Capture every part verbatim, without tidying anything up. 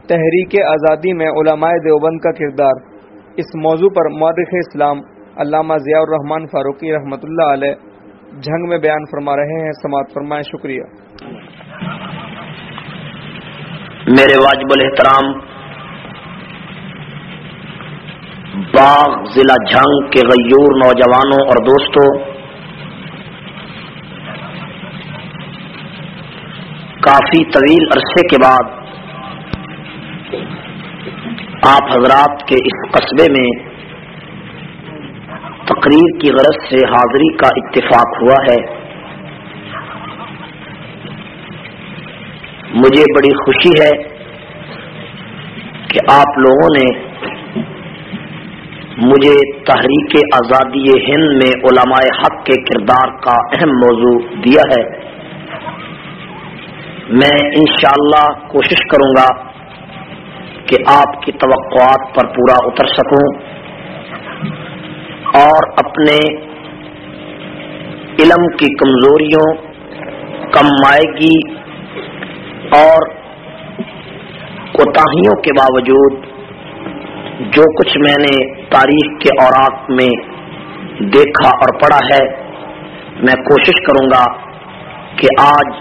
تحریک آزادی میں علماء دیوبند کا کردار، اس موضوع پر مورخ اسلام علامہ ضیاء الرحمن فاروقی رحمۃ اللہ علیہ جھنگ میں بیان فرما رہے ہیں، سماعت فرمائیں۔ شکریہ۔ میرے واجب الاحترام باغ ضلع جھنگ کے غیور نوجوانوں اور دوستوں، کافی طویل عرصے کے بعد آپ حضرات کے اس قصبے میں تقریر کی غرض سے حاضری کا اتفاق ہوا ہے۔ مجھے بڑی خوشی ہے کہ آپ لوگوں نے مجھے تحریک آزادی ہند میں علماء حق کے کردار کا اہم موضوع دیا ہے۔ میں انشاءاللہ کوشش کروں گا کہ آپ کی توقعات پر پورا اتر سکوں اور اپنے علم کی کمزوریوں، کم مائگی اور کوتاہیوں کے باوجود جو کچھ میں نے تاریخ کے اوراق میں دیکھا اور پڑھا ہے، میں کوشش کروں گا کہ آج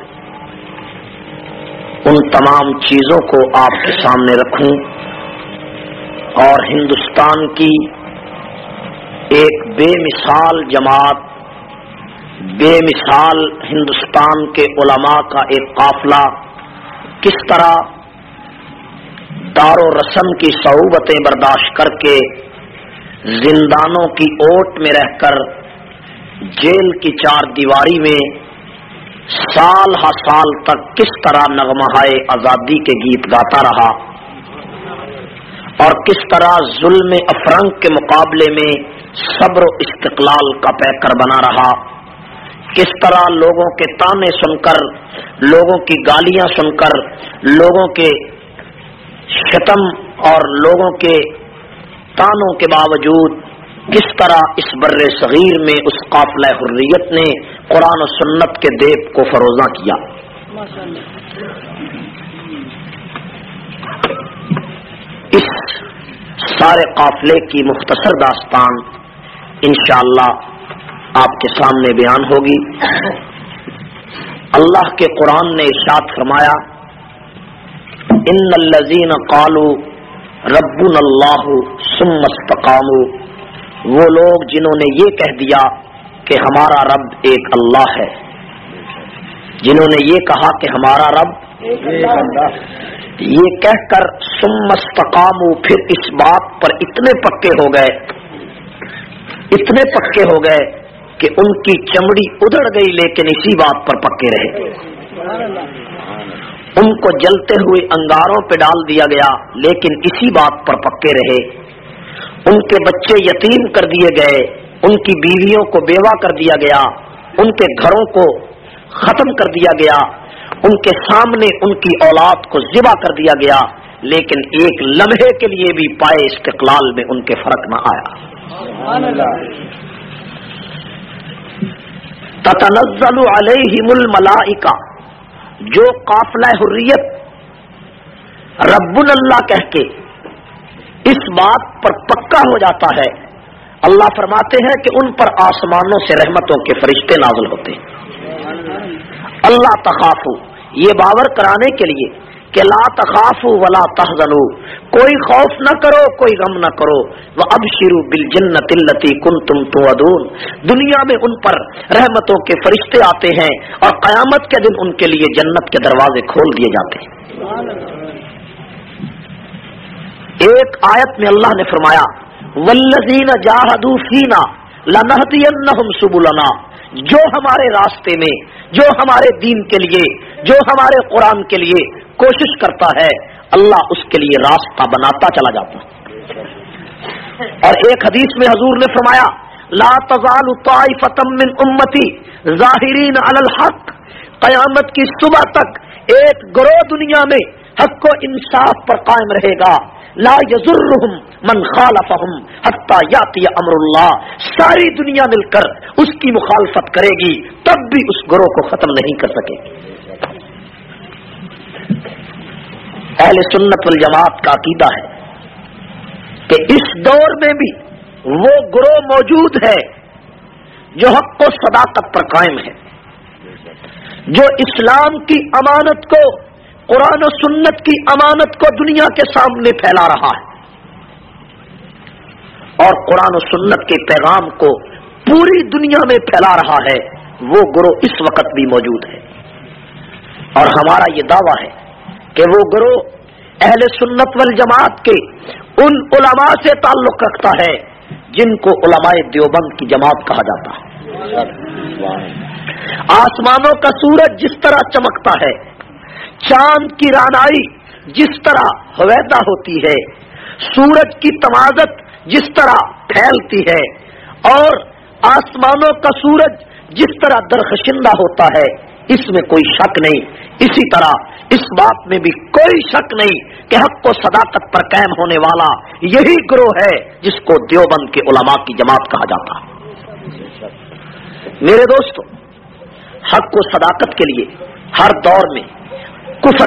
ان تمام چیزوں کو آپ کے سامنے رکھوں اور ہندوستان کی ایک بے مثال جماعت، بے مثال ہندوستان کے علماء کا ایک قافلہ کس طرح دار و رسم کی صعوبتیں برداشت کر کے زندانوں کی اوٹ میں رہ کر جیل کی چار دیواری میں سال ہا سال تک کس طرح نغمہائے آزادی کے گیت گاتا رہا اور کس طرح ظلم افرنگ کے مقابلے میں صبر و استقلال کا پیکر بنا رہا، کس طرح لوگوں کے تانے سن کر، لوگوں کی گالیاں سن کر، لوگوں کے شتم اور لوگوں کے تانوں کے باوجود کس طرح اس بر صغیر میں اس قافلہ حریت نے قرآن و سنت کے دیپ کو فروزاں کیا۔ اس سارے قافلے کی مختصر داستان انشاءاللہ آپ کے سامنے بیان ہوگی۔ اللہ کے قرآن نے ارشاد فرمایا، ان الذین قالوا ربنا اللہ ثم استقاموا، وہ لوگ جنہوں نے یہ کہہ دیا کہ ہمارا رب ایک اللہ ہے، جنہوں نے یہ کہا کہ ہمارا رب ایک اللہ، یہ کہہ کر ثم استقاموا، پھر اس بات پر اتنے پکے ہو گئے اتنے پکے ہو گئے کہ ان کی چمڑی ادھڑ گئی لیکن اسی بات پر پکے رہے۔ ان کو جلتے ہوئے انگاروں پہ ڈال دیا گیا لیکن اسی بات پر پکے رہے۔ ان کے بچے یتیم کر دیے گئے، ان کی بیویوں کو بیوہ کر دیا گیا، ان کے گھروں کو ختم کر دیا گیا، ان کے سامنے ان کی اولاد کو ذبح کر دیا گیا، لیکن ایک لمحے کے لیے بھی پائے استقلال میں ان کے فرق نہ آیا۔ تتنزل علیہم الملائکہ، جو قافلہ حریت رب اللہ کہہ کے اس بات پر پکا ہو جاتا ہے، اللہ فرماتے ہیں کہ ان پر آسمانوں سے رحمتوں کے فرشتے نازل ہوتے ہیں۔ اللہ تخافو، یہ باور کرانے کے لیے کہ لا تخافو ولا تحزنو، کوئی خوف نہ کرو، کوئی غم نہ کرو، وابشروا بالجنۃ التی کنتم توعدون، دنیا میں ان پر رحمتوں کے فرشتے آتے ہیں اور قیامت کے دن ان کے لیے جنت کے دروازے کھول دیے جاتے ہیں۔ ایک آیت میں اللہ نے فرمایا، والذین جاہدوا فینا لنہدینہم سبلنا، جو ہمارے راستے میں، جو ہمارے دین کے لیے، جو ہمارے قرآن کے لیے کوشش کرتا ہے، اللہ اس کے لیے راستہ بناتا چلا جاتا ہے۔ اور ایک حدیث میں حضور نے فرمایا، لا تزال طائفۃ من امتی ظاہرین علی الحق، قیامت کی صبح تک ایک گروہ دنیا میں حق و انصاف پر قائم رہے گا، لا یضرهم من خالفهم حتی یاتی امر اللہ، ساری دنیا مل کر اس کی مخالفت کرے گی تب بھی اس گروہ کو ختم نہیں کر سکے۔ اہل سنت والجماعت کا عقیدہ ہے کہ اس دور میں بھی وہ گروہ موجود ہے جو حق و صداقت پر قائم ہے، جو اسلام کی امانت کو، قرآن و سنت کی امانت کو دنیا کے سامنے پھیلا رہا ہے اور قرآن و سنت کے پیغام کو پوری دنیا میں پھیلا رہا ہے، وہ گروہ اس وقت بھی موجود ہے۔ اور ہمارا یہ دعویٰ ہے کہ وہ گروہ اہل سنت والجماعت کے ان علماء سے تعلق رکھتا ہے جن کو علماء دیوبند کی جماعت کہا جاتا ہے۔ آسمانوں کا سورج جس طرح چمکتا ہے، چاند کی رانائی جس طرح ہویدا ہوتی ہے، سورج کی تمازت جس طرح پھیلتی ہے اور آسمانوں کا سورج جس طرح درخشندہ ہوتا ہے، اس میں کوئی شک نہیں۔ اسی طرح اس بات میں بھی کوئی شک نہیں کہ حق و صداقت پر قائم ہونے والا یہی گروہ ہے جس کو دیوبند کے علماء کی جماعت کہا جاتا ہے۔ میرے دوستو، حق و صداقت کے لیے ہر دور میں کفر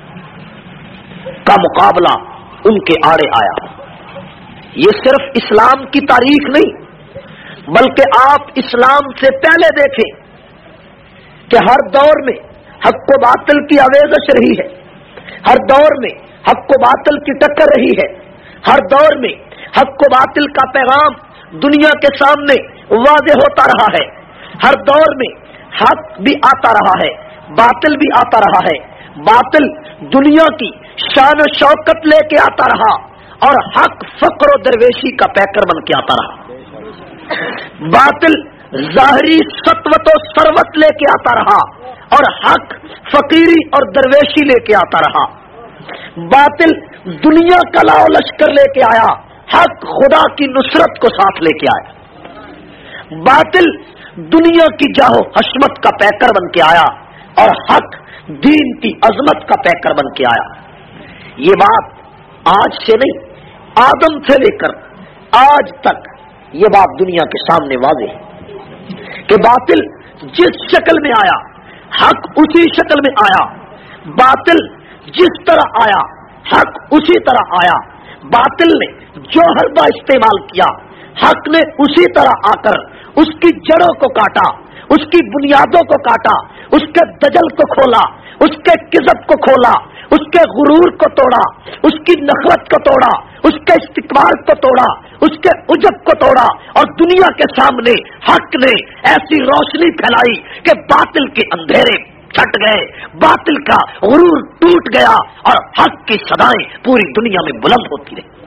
کا مقابلہ ان کے آڑے آیا۔ یہ صرف اسلام کی تاریخ نہیں بلکہ آپ اسلام سے پہلے دیکھیں کہ ہر دور میں حق و باطل کی آویزش رہی ہے، ہر دور میں حق و باطل کی ٹکر رہی ہے، ہر دور میں حق و باطل کا پیغام دنیا کے سامنے واضح ہوتا رہا ہے، ہر دور میں حق بھی آتا رہا ہے، باطل بھی آتا رہا ہے، باطل دنیا کی شان و شوکت لے کے آتا رہا اور حق فقر و درویشی کا پیکر بن کے آتا رہا، باطل ظاہری سطوت و ثروت لے کے آتا رہا اور حق فقیری اور درویشی لے کے آتا رہا، باطل دنیا کا لاؤ لشکر لے کے آیا، حق خدا کی نصرت کو ساتھ لے کے آیا، باطل دنیا کی جاہو حشمت کا پیکر بن کے آیا اور حق دین کی عظمت کا پیکر بن کے آیا۔ یہ بات آج سے نہیں، آدم سے لے کر آج تک یہ بات دنیا کے سامنے واضح ہے کہ باطل جس شکل میں آیا حق اسی شکل میں آیا، باطل جس طرح آیا حق اسی طرح آیا، باطل نے جو حربہ استعمال کیا حق نے اسی طرح آ کر اس کی جڑوں کو کاٹا، اس کی بنیادوں کو کاٹا، اس کے دجل کو کھولا، اس کے کذب کو کھولا، اس کے غرور کو توڑا، اس کی نفرت کو توڑا، اس کے استکبار کو توڑا، اس کے عجب کو توڑا اور دنیا کے سامنے حق نے ایسی روشنی پھیلائی کہ باطل کے اندھیرے چھٹ گئے، باطل کا غرور ٹوٹ گیا اور حق کی صدائیں پوری دنیا میں بلند ہوتی رہی۔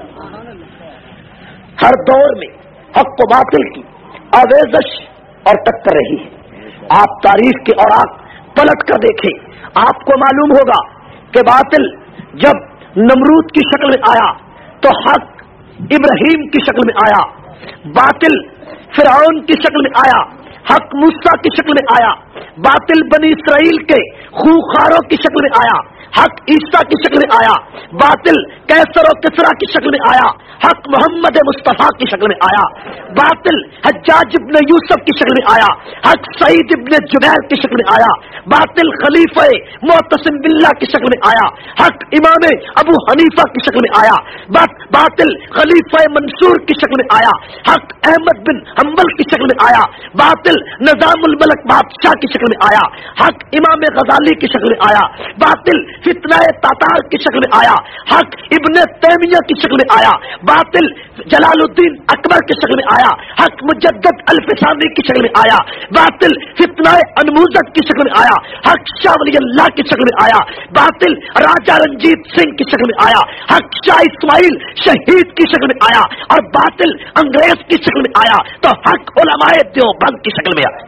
ہر دور میں حق و باطل کی آویزش اور ٹکر رہی ہے۔ آپ تاریخ کے اوراق پلٹ کر دیکھیں، آپ کو معلوم ہوگا کہ باطل جب نمرود کی شکل میں آیا تو حق ابراہیم کی شکل میں آیا، باطل فرعون کی شکل میں آیا، حق موسیٰ کی شکل میں آیا، باطل بنی اسرائیل کے خوخاروں کی شکل میں آیا، حق عیسیٰ کی شکل میں آیا، باطل کیسر و کسرا کی شکل میں آیا، حق محمد مصطفیٰ کی شکل میں آیا، باطل حجاج ابن یوسف کی شکل میں آیا، حق سعید ابن جبیر کی شکل میں آیا، باطل خلیفہ معتصم باللہ کی شکل میں آیا، حق امام ابو حنیفہ کی شکل میں آیا، باطل خلیفہ منصور کی شکل میں آیا، حق احمد بن حنبل کی شکل میں آیا، باطل نظام الملک بادشاہ کی شکل میں آیا، حق امام غزالی کی شکل میں آیا، باطل فتنہ تاتار کی شکل میں آیا، حق ابن تیمیہ کی شکل میں آیا، باطل جلال الدین اکبر کی شکل میں آیا، حق مجدد الفسانی کی شکل میں آیا، باطل فتنہ انموزت کی شکل میں آیا، حق شاہ ولی اللہ کی شکل میں آیا، باطل راجہ رنجیت سنگھ کی شکل میں آیا، حق شاہ اسماعیل شہید کی شکل میں آیا اور باطل انگریز کی شکل میں آیا تو حق علماء دیوبند کی شکل میں آیا۔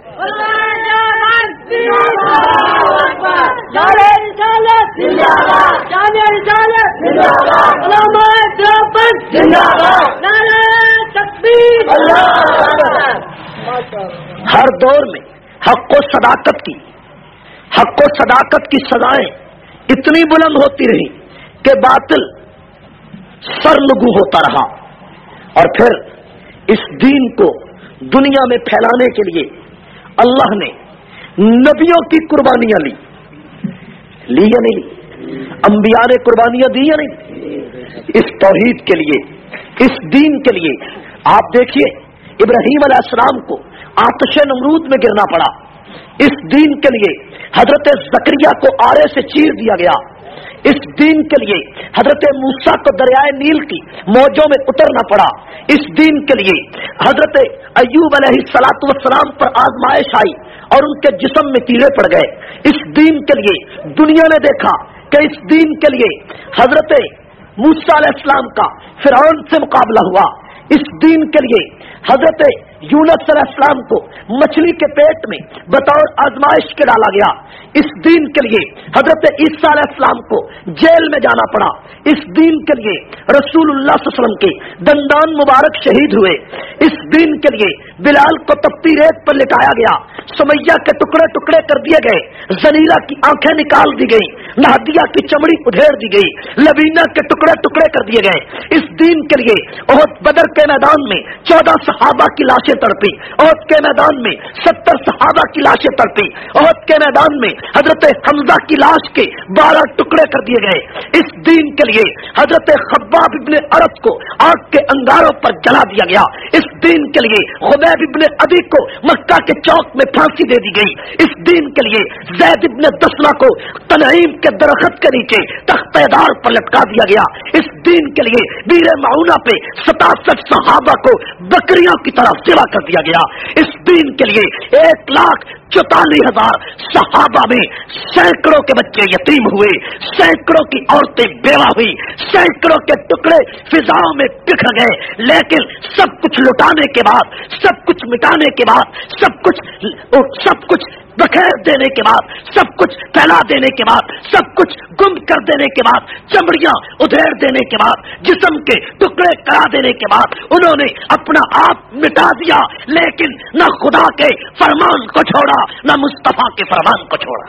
ہر دور میں حق و صداقت کی حق و صداقت کی سزائیں اتنی بلند ہوتی رہی کہ باطل سرنگو ہوتا رہا اور پھر اس دین کو دنیا میں پھیلانے کے لیے اللہ نے نبیوں کی قربانیاں لی لی یا نہیں لی انبیاء نے قربانیاں دی یا نہیں؟ اس توحید کے لیے، اس دین کے لیے۔ آپ دیکھیے ابراہیم علیہ السلام کو آتش نمرود میں گرنا پڑا، اس دین کے لیے حضرت زکریا کو آرے سے چیر دیا گیا، اس دین کے لیے حضرت موسیٰ کو دریائے نیل کی موجوں میں اترنا پڑا، اس دین کے لیے حضرت ایوب علیہ الصلوۃ والسلام پر آزمائش آئی اور ان کے جسم میں کیڑے پڑ گئے، اس دین کے لیے دنیا نے دیکھا کہ اس دین کے لیے حضرت موسیٰ علیہ السلام کا فرعون سے مقابلہ ہوا، اس دین کے لیے حضرت یونس علیہ السلام کو مچھلی کے پیٹ میں بطور آزمائش کے ڈالا گیا، اس دین کے لیے حضرت عیسیٰ علیہ السلام کو جیل میں جانا پڑا، اس دین کے لیے رسول اللہ صلی اللہ علیہ وسلم کے دندان مبارک شہید ہوئے، اس دین کے لیے بلال کو تپتی ریت پر لٹایا گیا، سمیہ کے ٹکڑے ٹکڑے کر دیے گئے، زلیلہ کی آنکھیں نکال دی گئی، نہدیہ کی چمڑی ادھیڑ دی گئی، لبینہ کے ٹکڑے ٹکڑے کر دیے گئے، اس دین کے لیے احد بدر کے میدان میں چودہ صحابہ کی لاشیں تڑپی، احد کے میدان میں ستر صحابہ کی لاشیں تڑپی، احد کے میدان میں حضرت حمزہ کی لاش کے بارہ ٹکڑے کر دیے گئے، اس دین کے لیے حضرت خباب ابن عرب کو آگ کے انگاروں پر جلا دیا گیا، اس دین کے لیے خبیب ابن ابی کو مکہ کے چوک میں پھانسی دے دی گئی، اس دین کے لیے زید ابن دسنا کو تنعیم کے درخت کے نیچے تختہ دار پر لٹکا دیا گیا، اس دین کے لیے بیر معونہ پہ ستاسٹھ صحابہ کو بکریوں کی طرح سوا کر دیا گیا، اس دین کے لیے ایک لاکھ چوتالیس ہزار صحابہ میں سینکڑوں کے بچے یتیم ہوئے، سینکڑوں کی عورتیں بیوہ ہوئی، سینکڑوں کے ٹکڑے فضاؤں میں بکھر گئے، لیکن سب کچھ لٹانے کے بعد، سب کچھ مٹانے کے بعد، سب کچھ سب کچھ بخیر دینے کے بعد، سب کچھ پھیلا دینے کے بعد، سب کچھ گم کر دینے کے بعد، چمڑیاں ادھیڑ دینے کے بعد، جسم کے ٹکڑے کرا دینے کے بعد انہوں نے اپنا آپ مٹا دیا، لیکن نہ خدا کے فرمان کو چھوڑا، نہ مصطفیٰ کے فرمان کو چھوڑا۔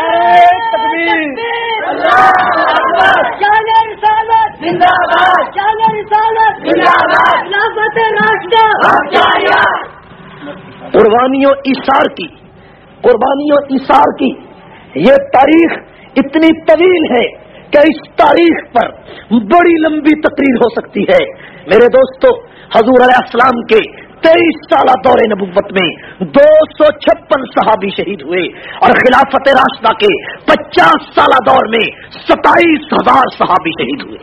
قربانیوں ایثار کی قربانیوں ایثار کی یہ تاریخ اتنی طویل ہے کہ اس تاریخ پر بڑی لمبی تقریر ہو سکتی ہے۔ میرے دوستو، حضور علیہ السلام کے تیئیس سالہ دور نبوت میں دو سو چھپن صحابی شہید ہوئے اور خلافت راشدہ کے پچاس سالہ دور میں ستائیس ہزار صحابی شہید ہوئے۔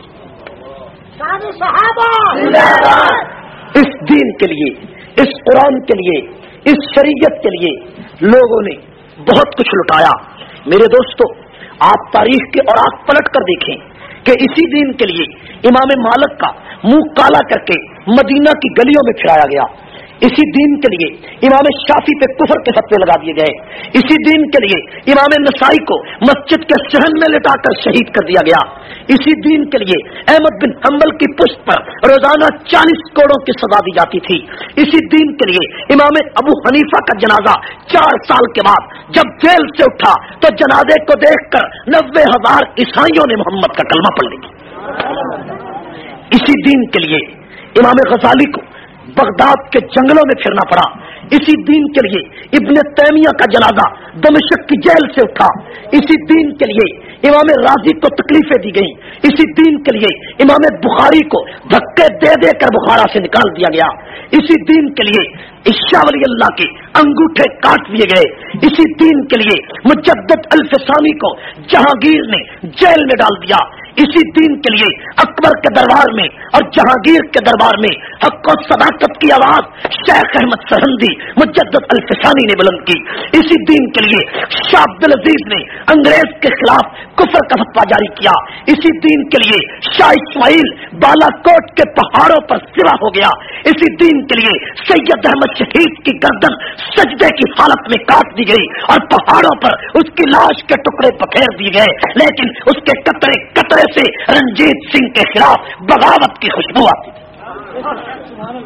اس دین کے لیے، اس قرآن کے لیے، اس شریعت کے لیے لوگوں نے بہت کچھ لٹایا۔ میرے دوستو، آپ تاریخ کے اور آنکھ پلٹ کر دیکھیں کہ اسی دین کے لیے امام مالک کا منہ کالا کر کے مدینہ کی گلیوں میں پھرایا گیا، اسی دین کے لیے امام شافعی پہ کفر کے فتوے لگا دیے گئے، اسی دین کے لیے امام نسائی کو مسجد کے صحن میں لٹا کر شہید کر دیا گیا، اسی دین کے لیے احمد بن حنبل کی پشت پر روزانہ چالیس کوڑوں کی سزا دی جاتی تھی، اسی دین کے لیے امام ابو حنیفہ کا جنازہ چار سال کے بعد جب جیل سے اٹھا تو جنازے کو دیکھ کر نوے ہزار عیسائیوں نے محمد کا کلمہ پڑھ لیا۔ اسی دین کے لیے امام غزالی کو بغداد کے جنگلوں میں پھرنا پڑا، اسی دین کے لیے ابن تیمیہ کا جنازہ دمشق کی جیل سے اٹھا، اسی دین کے لیے امام راضی کو تکلیفیں دی گئیں، اسی دین کے لیے امام بخاری کو دھکے دے دے کر بخارا سے نکال دیا گیا، اسی دین کے لیے عشاء ولی اللہ کے انگوٹھے کاٹ دیے گئے، اسی دین کے لیے مجدد الفسانی کو جہانگیر نے جیل میں ڈال دیا، اسی دین کے لیے اکبر کے دربار میں اور جہانگیر کے دربار میں حق و صداقت کی آواز شیخ احمد سرہندی مجدد الفسانی نے بلند کی، اسی دین کے لیے شاہ عبد العزیز نے انگریز کے خلاف کفر کا فتویٰ جاری کیا، اسی دین کے لیے شاہ اسماعیل بالا کوٹ کے پہاڑوں پر سوا ہو گیا، اسی دین کے لیے سید احمد شہید کی گردن سجدے کی حالت میں کاٹ دی گئی اور پہاڑوں پر اس کی لاش کے ٹکڑے پکھیر دیے گئے، لیکن اس کے قطرے قطرے سے رنجیت سنگھ کے خلاف بغاوت کی خوشبو آتی تھی۔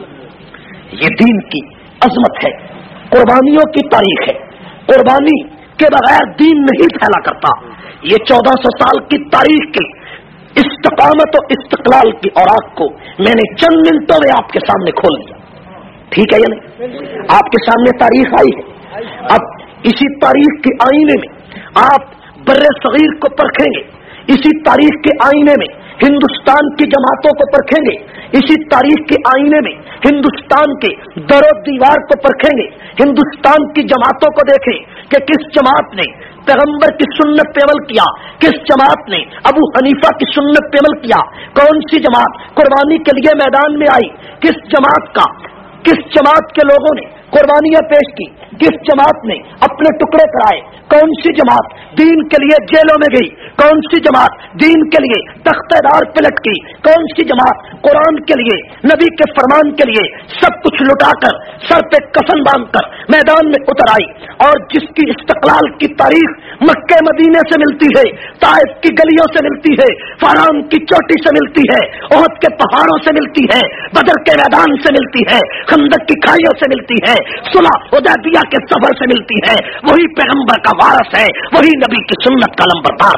یہ دین کی عظمت ہے، قربانیوں کی تاریخ ہے، قربانی کے بغیر دین نہیں پھیلا کرتا۔ یہ چودہ سو سال کی تاریخ کے استقامت و استقلال کی اوراق کو میں نے چند منٹوں میں آپ کے سامنے کھول دیا، ٹھیک ہے یا نہیں؟ آپ کے سامنے تاریخ آئی ہے، اب اسی تاریخ کے آئینے میں آپ بر صغیر کو پرکھیں گے، اسی تاریخ کے آئینے میں ہندوستان کی جماعتوں کو پرکھیں گے، اسی تاریخ کے آئینے میں ہندوستان کے در و دیوار کو پرکھیں گے، ہندوستان کی جماعتوں کو دیکھیں کہ کس جماعت نے پیغمبر کی سنت پہ عمل کیا، کس جماعت نے ابو حنیفہ کی سنت پہ عمل کیا، کون سی جماعت قربانی کے لیے میدان میں آئی، کس جماعت کا کس جماعت کے لوگوں نے قربانیاں پیش کی، کس جماعت نے اپنے ٹکڑے کرائے، کون سی جماعت دین کے لیے جیلوں میں گئی، کون سی جماعت دین کے لیے تختہ دار پہ لٹکی، کون سی جماعت قرآن کے لیے نبی کے فرمان کے لیے سب کچھ لٹا کر سر پہ کفن باندھ کر میدان میں اتر آئی، اور جس کی استقلال کی تاریخ مکہ مدینے سے ملتی ہے، طائف کی گلیوں سے ملتی ہے، فاران کی چوٹی سے ملتی ہے، احد کے پہاڑوں سے ملتی ہے، بدر کے میدان سے ملتی ہے، خندق کی کھائیوں سے ملتی ہے، صلح حدیبیہ کے سفر سے ملتی ہے، وہی پیغمبر کا وارث ہے، وہی نبی کی سنت کا لمبردار،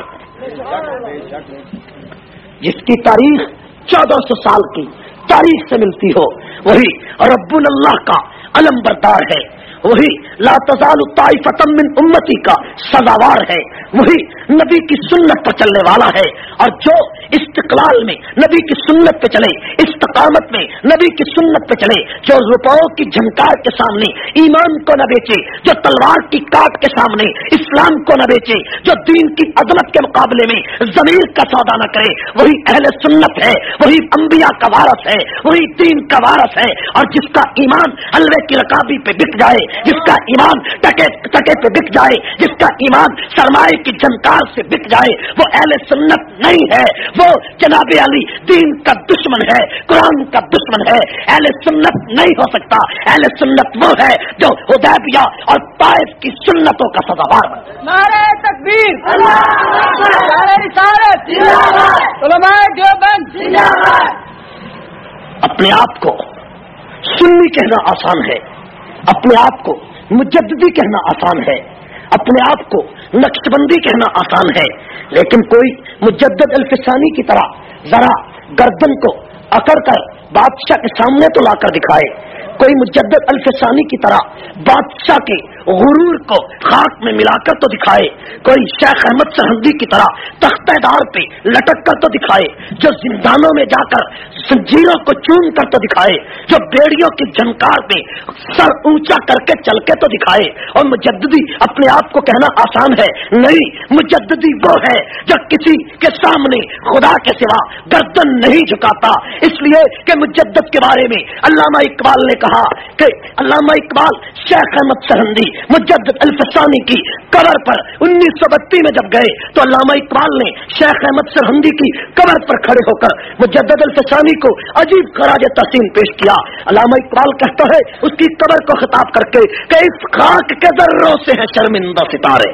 جس کی تاریخ چودہ سو سال کی تاریخ سے ملتی ہو، وہی رب اللہ کا علم بردار ہے، وہی لا تزال طائفۃ من امتی کا سزاوار ہے، وہی نبی کی سنت پر چلنے والا ہے، اور جو استقلال میں نبی کی سنت پہ چلے، استقامت میں نبی کی سنت پہ چلے، جو روپوں کی جھنکار کے سامنے ایمان کو نہ بیچے، جو تلوار کی کاٹ کے سامنے اسلام کو نہ بیچے، جو دین کی عظمت کے مقابلے میں ضمیر کا سودا نہ کرے، وہی اہل سنت ہے، وہی انبیاء کا وارث ہے، وہی دین کا وارث ہے، اور جس کا ایمان حلوے کی رکابی پہ بک جائے، جس کا ایمان ٹکے ٹکے پہ بک جائے، جس کا ایمان سرمایہ کی جھنکار سے بک جائے، وہ اہل سنت نہیں ہے، وہ جناب علی دین کا دشمن ہے، قرآن کا دشمن ہے، اہل سنت نہیں ہو سکتا۔ اہل سنت وہ ہے جو حدیبیہ اور طائف کی سنتوں کا سزاوار ہے۔ نعرہ تکبیر، نعرہ رسالت، علماء دیوبند، اپنے آپ کو سنی کہنا آسان ہے، اپنے آپ کو مجددی کہنا آسان ہے، اپنے آپ کو نقشبندی کہنا آسان ہے، لیکن کوئی مجدد الفسانی کی طرح ذرا گردن کو اکڑ کر بادشاہ کے سامنے تو لا کر دکھائے، کوئی مجدد الفسانی کی طرح بادشاہ کے غرور کو خاک میں ملا کر تو دکھائے، کوئی شیخ احمد سرہندی کی طرح تختہ دار پہ لٹک کر تو دکھائے، جو زندانوں میں جا کر زنجیروں کو چوم کر تو دکھائے، جو بیڑیوں کی جھنکار پہ سر اونچا کر کے چل کے تو دکھائے۔ اور مجددی اپنے آپ کو کہنا آسان ہے نہیں، مجددی وہ ہے جو کسی کے سامنے خدا کے سوا گردن نہیں جھکاتا، اس لیے کہ مجدد کے بارے میں علامہ اقبال نے کہا کہ علامہ اقبال شیخ احمد سرہندی مجدد الفسانی کی قبر پر انیس سو بتی میں جب گئے تو علامہ اقبال نے شیخ احمد سرہندی کی قبر پر کھڑے ہو کر مجدد الفسانی کو عجیب خراج تحسین پیش کیا۔ علامہ اقبال کہتا ہے اس کی قبر کو خطاب کر کے کہ اس خاک کے ذروں سے ہے شرمندہ ستارے،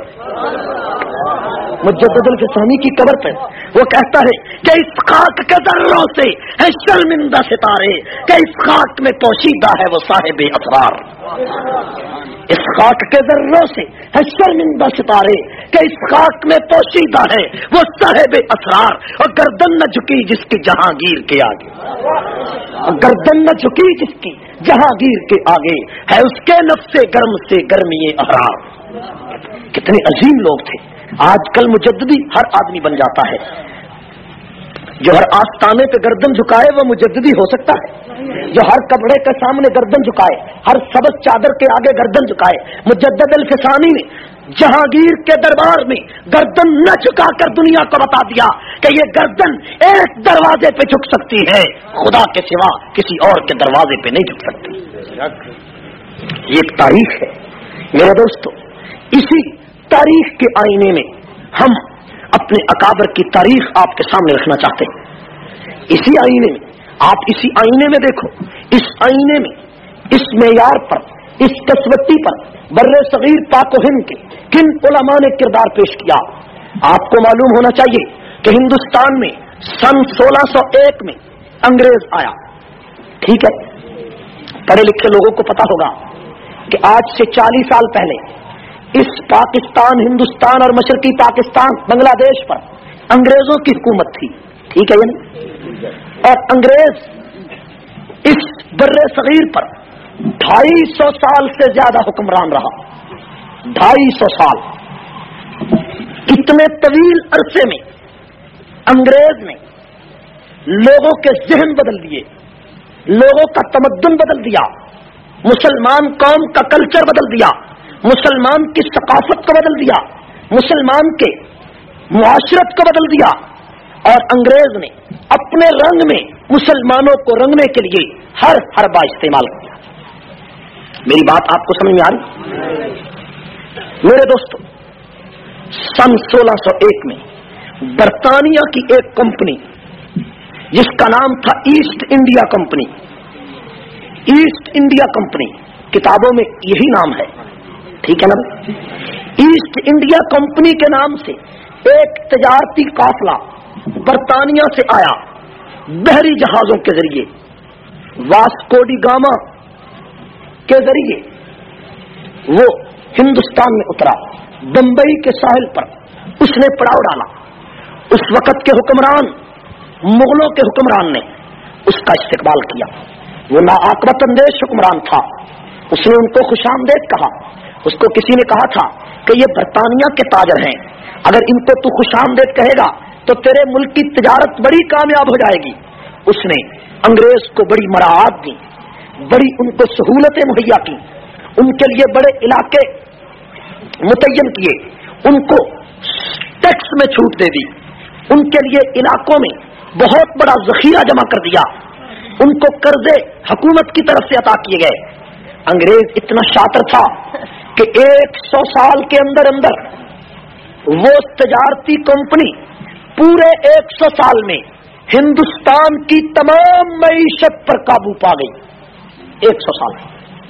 مجدد الفسانی کی قبر پہ وہ کہتا ہے کہ اس خاک کے ذروں سے ہے شرمندہ ستارے، کہ اس خاک میں پوشیدہ ہے وہ صاحب اسرار، اس خاک کے ذروں سے ہے شرمندہ ستارے، کہ اس خاک میں پوشیدہ ہے وہ صاحب اسرار، اور گردن نہ جھکی جس کی جہانگیر کے آگے، اور گردن نہ جھکی جس کی جہانگیر کے آگے، ہے اس کے نفس گرم سے گرمی احرار۔ کتنے عظیم لوگ تھے۔ آج کل مجددی ہر آدمی بن جاتا ہے، جو ہر آستانے پہ گردن جھکائے وہ مجددی ہو سکتا ہے، جو ہر کپڑے کے سامنے گردن جھکائے، ہر سبز چادر کے آگے گردن جھکائے۔ مجدد الفسانی نے جہانگیر کے دربار میں گردن نہ جھکا کر دنیا کو بتا دیا کہ یہ گردن ایک دروازے پہ جھک سکتی ہے، خدا کے سوا کسی اور کے دروازے پہ نہیں جھک سکتی۔ یہ ایک تاریخ ہے میرے دوستو، اسی تاریخ کے آئینے میں ہم اپنے اکابر کی تاریخ آپ کے سامنے رکھنا چاہتے ہیں۔ اسی آئینے میں آپ اسی آئینے میں دیکھو، اس آئینے میں اس معیار پر، اس کسوٹی پر بر صغیر پاک و ہند کے کن علماء نے کردار پیش کیا۔ آپ کو معلوم ہونا چاہیے کہ ہندوستان میں سن سولہ سو ایک میں انگریز آیا، ٹھیک ہے، پڑھے لکھے لوگوں کو پتا ہوگا کہ آج سے چالیس سال پہلے اس پاکستان، ہندوستان اور مشرقی پاکستان بنگلہ دیش پر انگریزوں کی حکومت تھی، ٹھیک ہے یعنی، اور انگریز اس بر صغیر پر ڈھائی سو سال سے زیادہ حکمران رہا، ڈھائی سو سال۔ اتنے طویل عرصے میں انگریز نے لوگوں کے ذہن بدل دیے، لوگوں کا تمدن بدل دیا، مسلمان قوم کا کلچر بدل دیا، مسلمان کی ثقافت کو بدل دیا، مسلمان کے معاشرت کو بدل دیا، اور انگریز نے اپنے رنگ میں مسلمانوں کو رنگنے کے لیے ہر حربہ استعمال کیا۔ میری بات آپ کو سمجھ میں آ رہی؟ میرے دوستو، سن سولہ سو ایک میں برطانیہ کی ایک کمپنی جس کا نام تھا East India company, East India company کتابوں میں یہی نام ہے، ٹھیک ہے نا؟ ایسٹ انڈیا کمپنی کے نام سے ایک تجارتی قافلہ برطانیہ سے آیا، بحری جہازوں کے ذریعے، واسکو ڈی گاما کے ذریعے وہ ہندوستان میں اترا، بمبئی کے ساحل پر اس نے پڑاؤ ڈالا۔ اس وقت کے حکمران، مغلوں کے حکمران نے اس کا استقبال کیا۔ وہ ناعاقبت اندیش حکمران تھا، اس نے ان کو خوش آمدید کہا۔ اس کو کسی نے کہا تھا کہ یہ برطانیہ کے تاجر ہیں، اگر ان کو تو خوش آمدید کہے گا تو تیرے ملک کی تجارت بڑی کامیاب ہو جائے گی۔ اس نے انگریز کو بڑی مراعات دی، بڑی ان کو سہولتیں مہیا کی، ان کے لیے بڑے علاقے متعین کیے، ان کو ٹیکس میں چھوٹ دے دی، ان کے لیے علاقوں میں بہت بڑا ذخیرہ جمع کر دیا، ان کو قرضے حکومت کی طرف سے عطا کیے گئے۔ انگریز اتنا شاطر تھا کہ ایک سو سال کے اندر اندر وہ تجارتی کمپنی پورے ایک سو سال میں ہندوستان کی تمام معیشت پر قابو پا گئی۔ ایک سو سال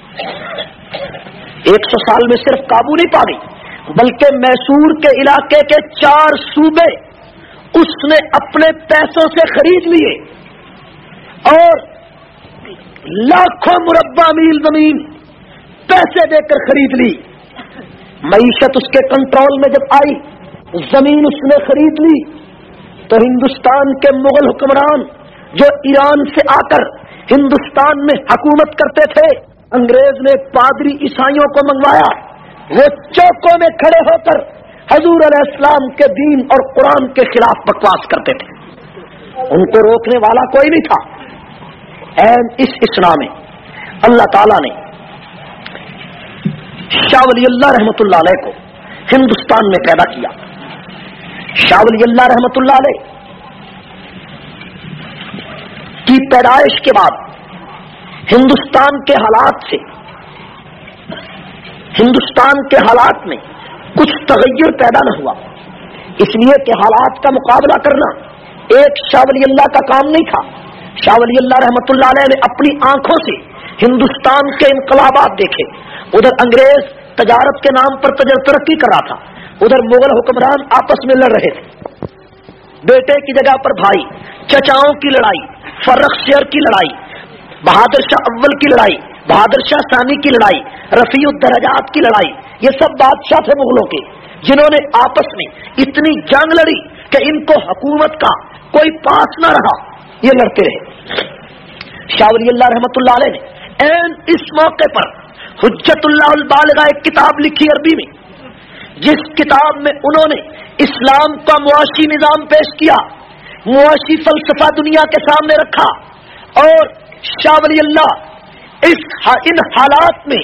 ایک سو سال میں صرف قابو نہیں پا گئی، بلکہ میسور کے علاقے کے چار صوبے اس نے اپنے پیسوں سے خرید لیے اور لاکھوں مربع میل زمین پیسے دے کر خرید لی۔ معیشت اس کے کنٹرول میں جب آئی، زمین اس نے خرید لی، تو ہندوستان کے مغل حکمران جو ایران سے آ کر ہندوستان میں حکومت کرتے تھے، انگریز نے پادری عیسائیوں کو منگوایا، وہ چوکوں میں کھڑے ہو کر حضور علیہ السلام کے دین اور قرآن کے خلاف بکواس کرتے تھے، ان کو روکنے والا کوئی نہیں تھا۔ این اس اسلام میں اللہ تعالیٰ نے شاہ ولی اللہ رحمت اللہ علیہ کو ہندوستان میں پیدا کیا۔ شاہ ولی اللہ رحمت اللہ علیہ کی پیدائش کے بعد ہندوستان کے حالات سے ہندوستان کے حالات میں کچھ تغیر پیدا نہ ہوا، اس لیے کہ حالات کا مقابلہ کرنا ایک شاہ ولی اللہ کا کام نہیں تھا۔ شاہ ولی اللہ رحمت اللہ علیہ نے اپنی آنکھوں سے ہندوستان کے انقلابات دیکھے، ادھر انگریز تجارت کے نام پر ترقی کر رہا تھا، ادھر مغل حکمران آپس میں لڑ رہے تھے، بیٹے کی جگہ پر بھائی، چچاؤں کی لڑائی، فرخ شیر کی لڑائی، بہادر شاہ اول کی لڑائی، بہادر شاہ ثانی کی لڑائی، رفیع الدرجات کی لڑائی، یہ سب بادشاہ تھے مغلوں کے جنہوں نے آپس میں اتنی جنگ لڑی کہ ان کو حکومت کا کوئی پاس نہ رہا، یہ لڑتے رہے۔ شاہ ولی اللہ رحمت اللہ علیہ نے این اس موقع پر حجت اللہ البالغہ ایک کتاب لکھی عربی میں، جس کتاب میں انہوں نے اسلام کا معاشی نظام پیش کیا، معاشی فلسفہ دنیا کے سامنے رکھا، اور شاہ ولی اللہ اس ان حالات میں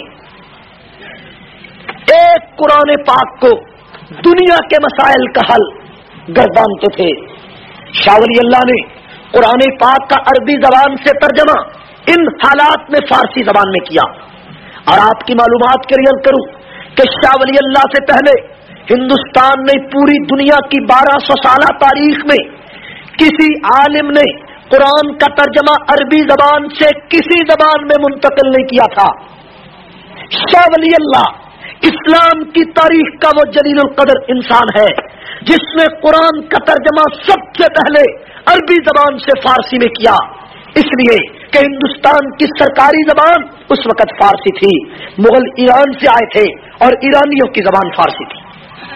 ایک قرآن پاک کو دنیا کے مسائل کا حل گردانتے تھے۔ شاہ ولی اللہ نے قرآن پاک کا عربی زبان سے ترجمہ ان حالات میں فارسی زبان میں کیا۔ اور آپ کی معلومات کے لیے کروں کہ شاہ ولی اللہ سے پہلے ہندوستان میں پوری دنیا کی بارہ سو سالہ تاریخ میں کسی عالم نے قرآن کا ترجمہ عربی زبان سے کسی زبان میں منتقل نہیں کیا تھا۔ شاہ ولی اللہ اسلام کی تاریخ کا وہ جلیل القدر انسان ہے جس نے قرآن کا ترجمہ سب سے پہلے عربی زبان سے فارسی میں کیا، اس لیے کہ ہندوستان کی سرکاری زبان اس وقت فارسی تھی، مغل ایران سے آئے تھے اور ایرانیوں کی زبان فارسی تھی۔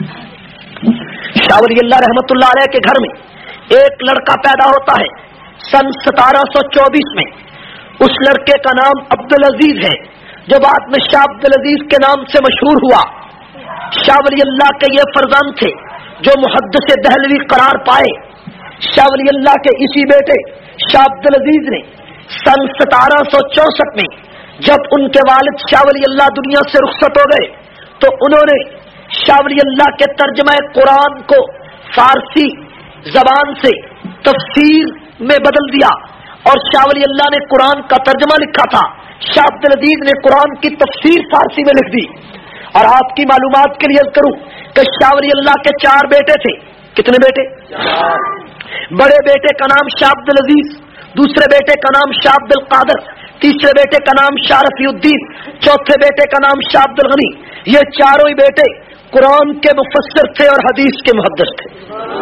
شاہ ولی اللہ رحمت اللہ علیہ کے گھر میں ایک لڑکا پیدا ہوتا ہے سن ستارہ سو چوبیس میں، اس لڑکے کا نام عبدالعزیز ہے جو بعد میں شاہ عبدالعزیز کے نام سے مشہور ہوا۔ شاہ ولی اللہ کے یہ فرزند تھے جو محدث دہلوی قرار پائے، شاہ ولی اللہ کے اسی بیٹے شاہ عبد العزیز نے سن ستارہ سو چونسٹھ میں جب ان کے والد شاہ ولی اللہ دنیا سے رخصت ہو گئے تو انہوں نے شاہ ولی اللہ کے ترجمہ قرآن کو فارسی زبان سے تفسیر میں بدل دیا اور شاہ ولی اللہ نے قرآن کا ترجمہ لکھا تھا. شاہ عبد العزیز نے قرآن کی تفسیر فارسی میں لکھ دی. اور آپ کی معلومات کے لیے کروں کہ شاہ ولی اللہ کے چار بیٹے تھے. کتنے بیٹے؟ بڑے بیٹے کا نام شاہ عبد العزیز، دوسرے بیٹے کا نام شاہ عبد القادر، تیسرے بیٹے کا نام شاہ رفیع الدین، چوتھے بیٹے کا نام شاہ عبد الغنی. یہ چاروں ہی بیٹے قرآن کے مفسر تھے اور حدیث کے محدث تھے.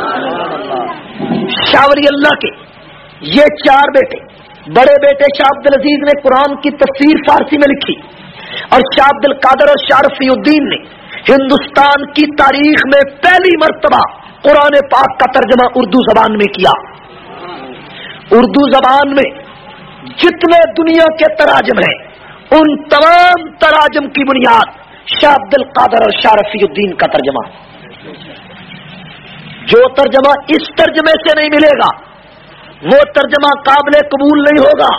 شاہ ولی اللہ کے یہ چار بیٹے، بڑے بیٹے شاہ عبد العزیز نے قرآن کی تفسیر فارسی میں لکھی اور شاہ عبد القادر اور شاہ رفیع الدین نے ہندوستان کی تاریخ میں پہلی مرتبہ قرآن پاک کا ترجمہ اردو زبان میں کیا. اردو زبان میں جتنے دنیا کے تراجم ہیں ان تمام تراجم کی بنیاد شاہ عبد القادر اور شاہ رفیع الدین کا ترجمہ. جو ترجمہ اس ترجمے سے نہیں ملے گا وہ ترجمہ قابل قبول نہیں ہوگا.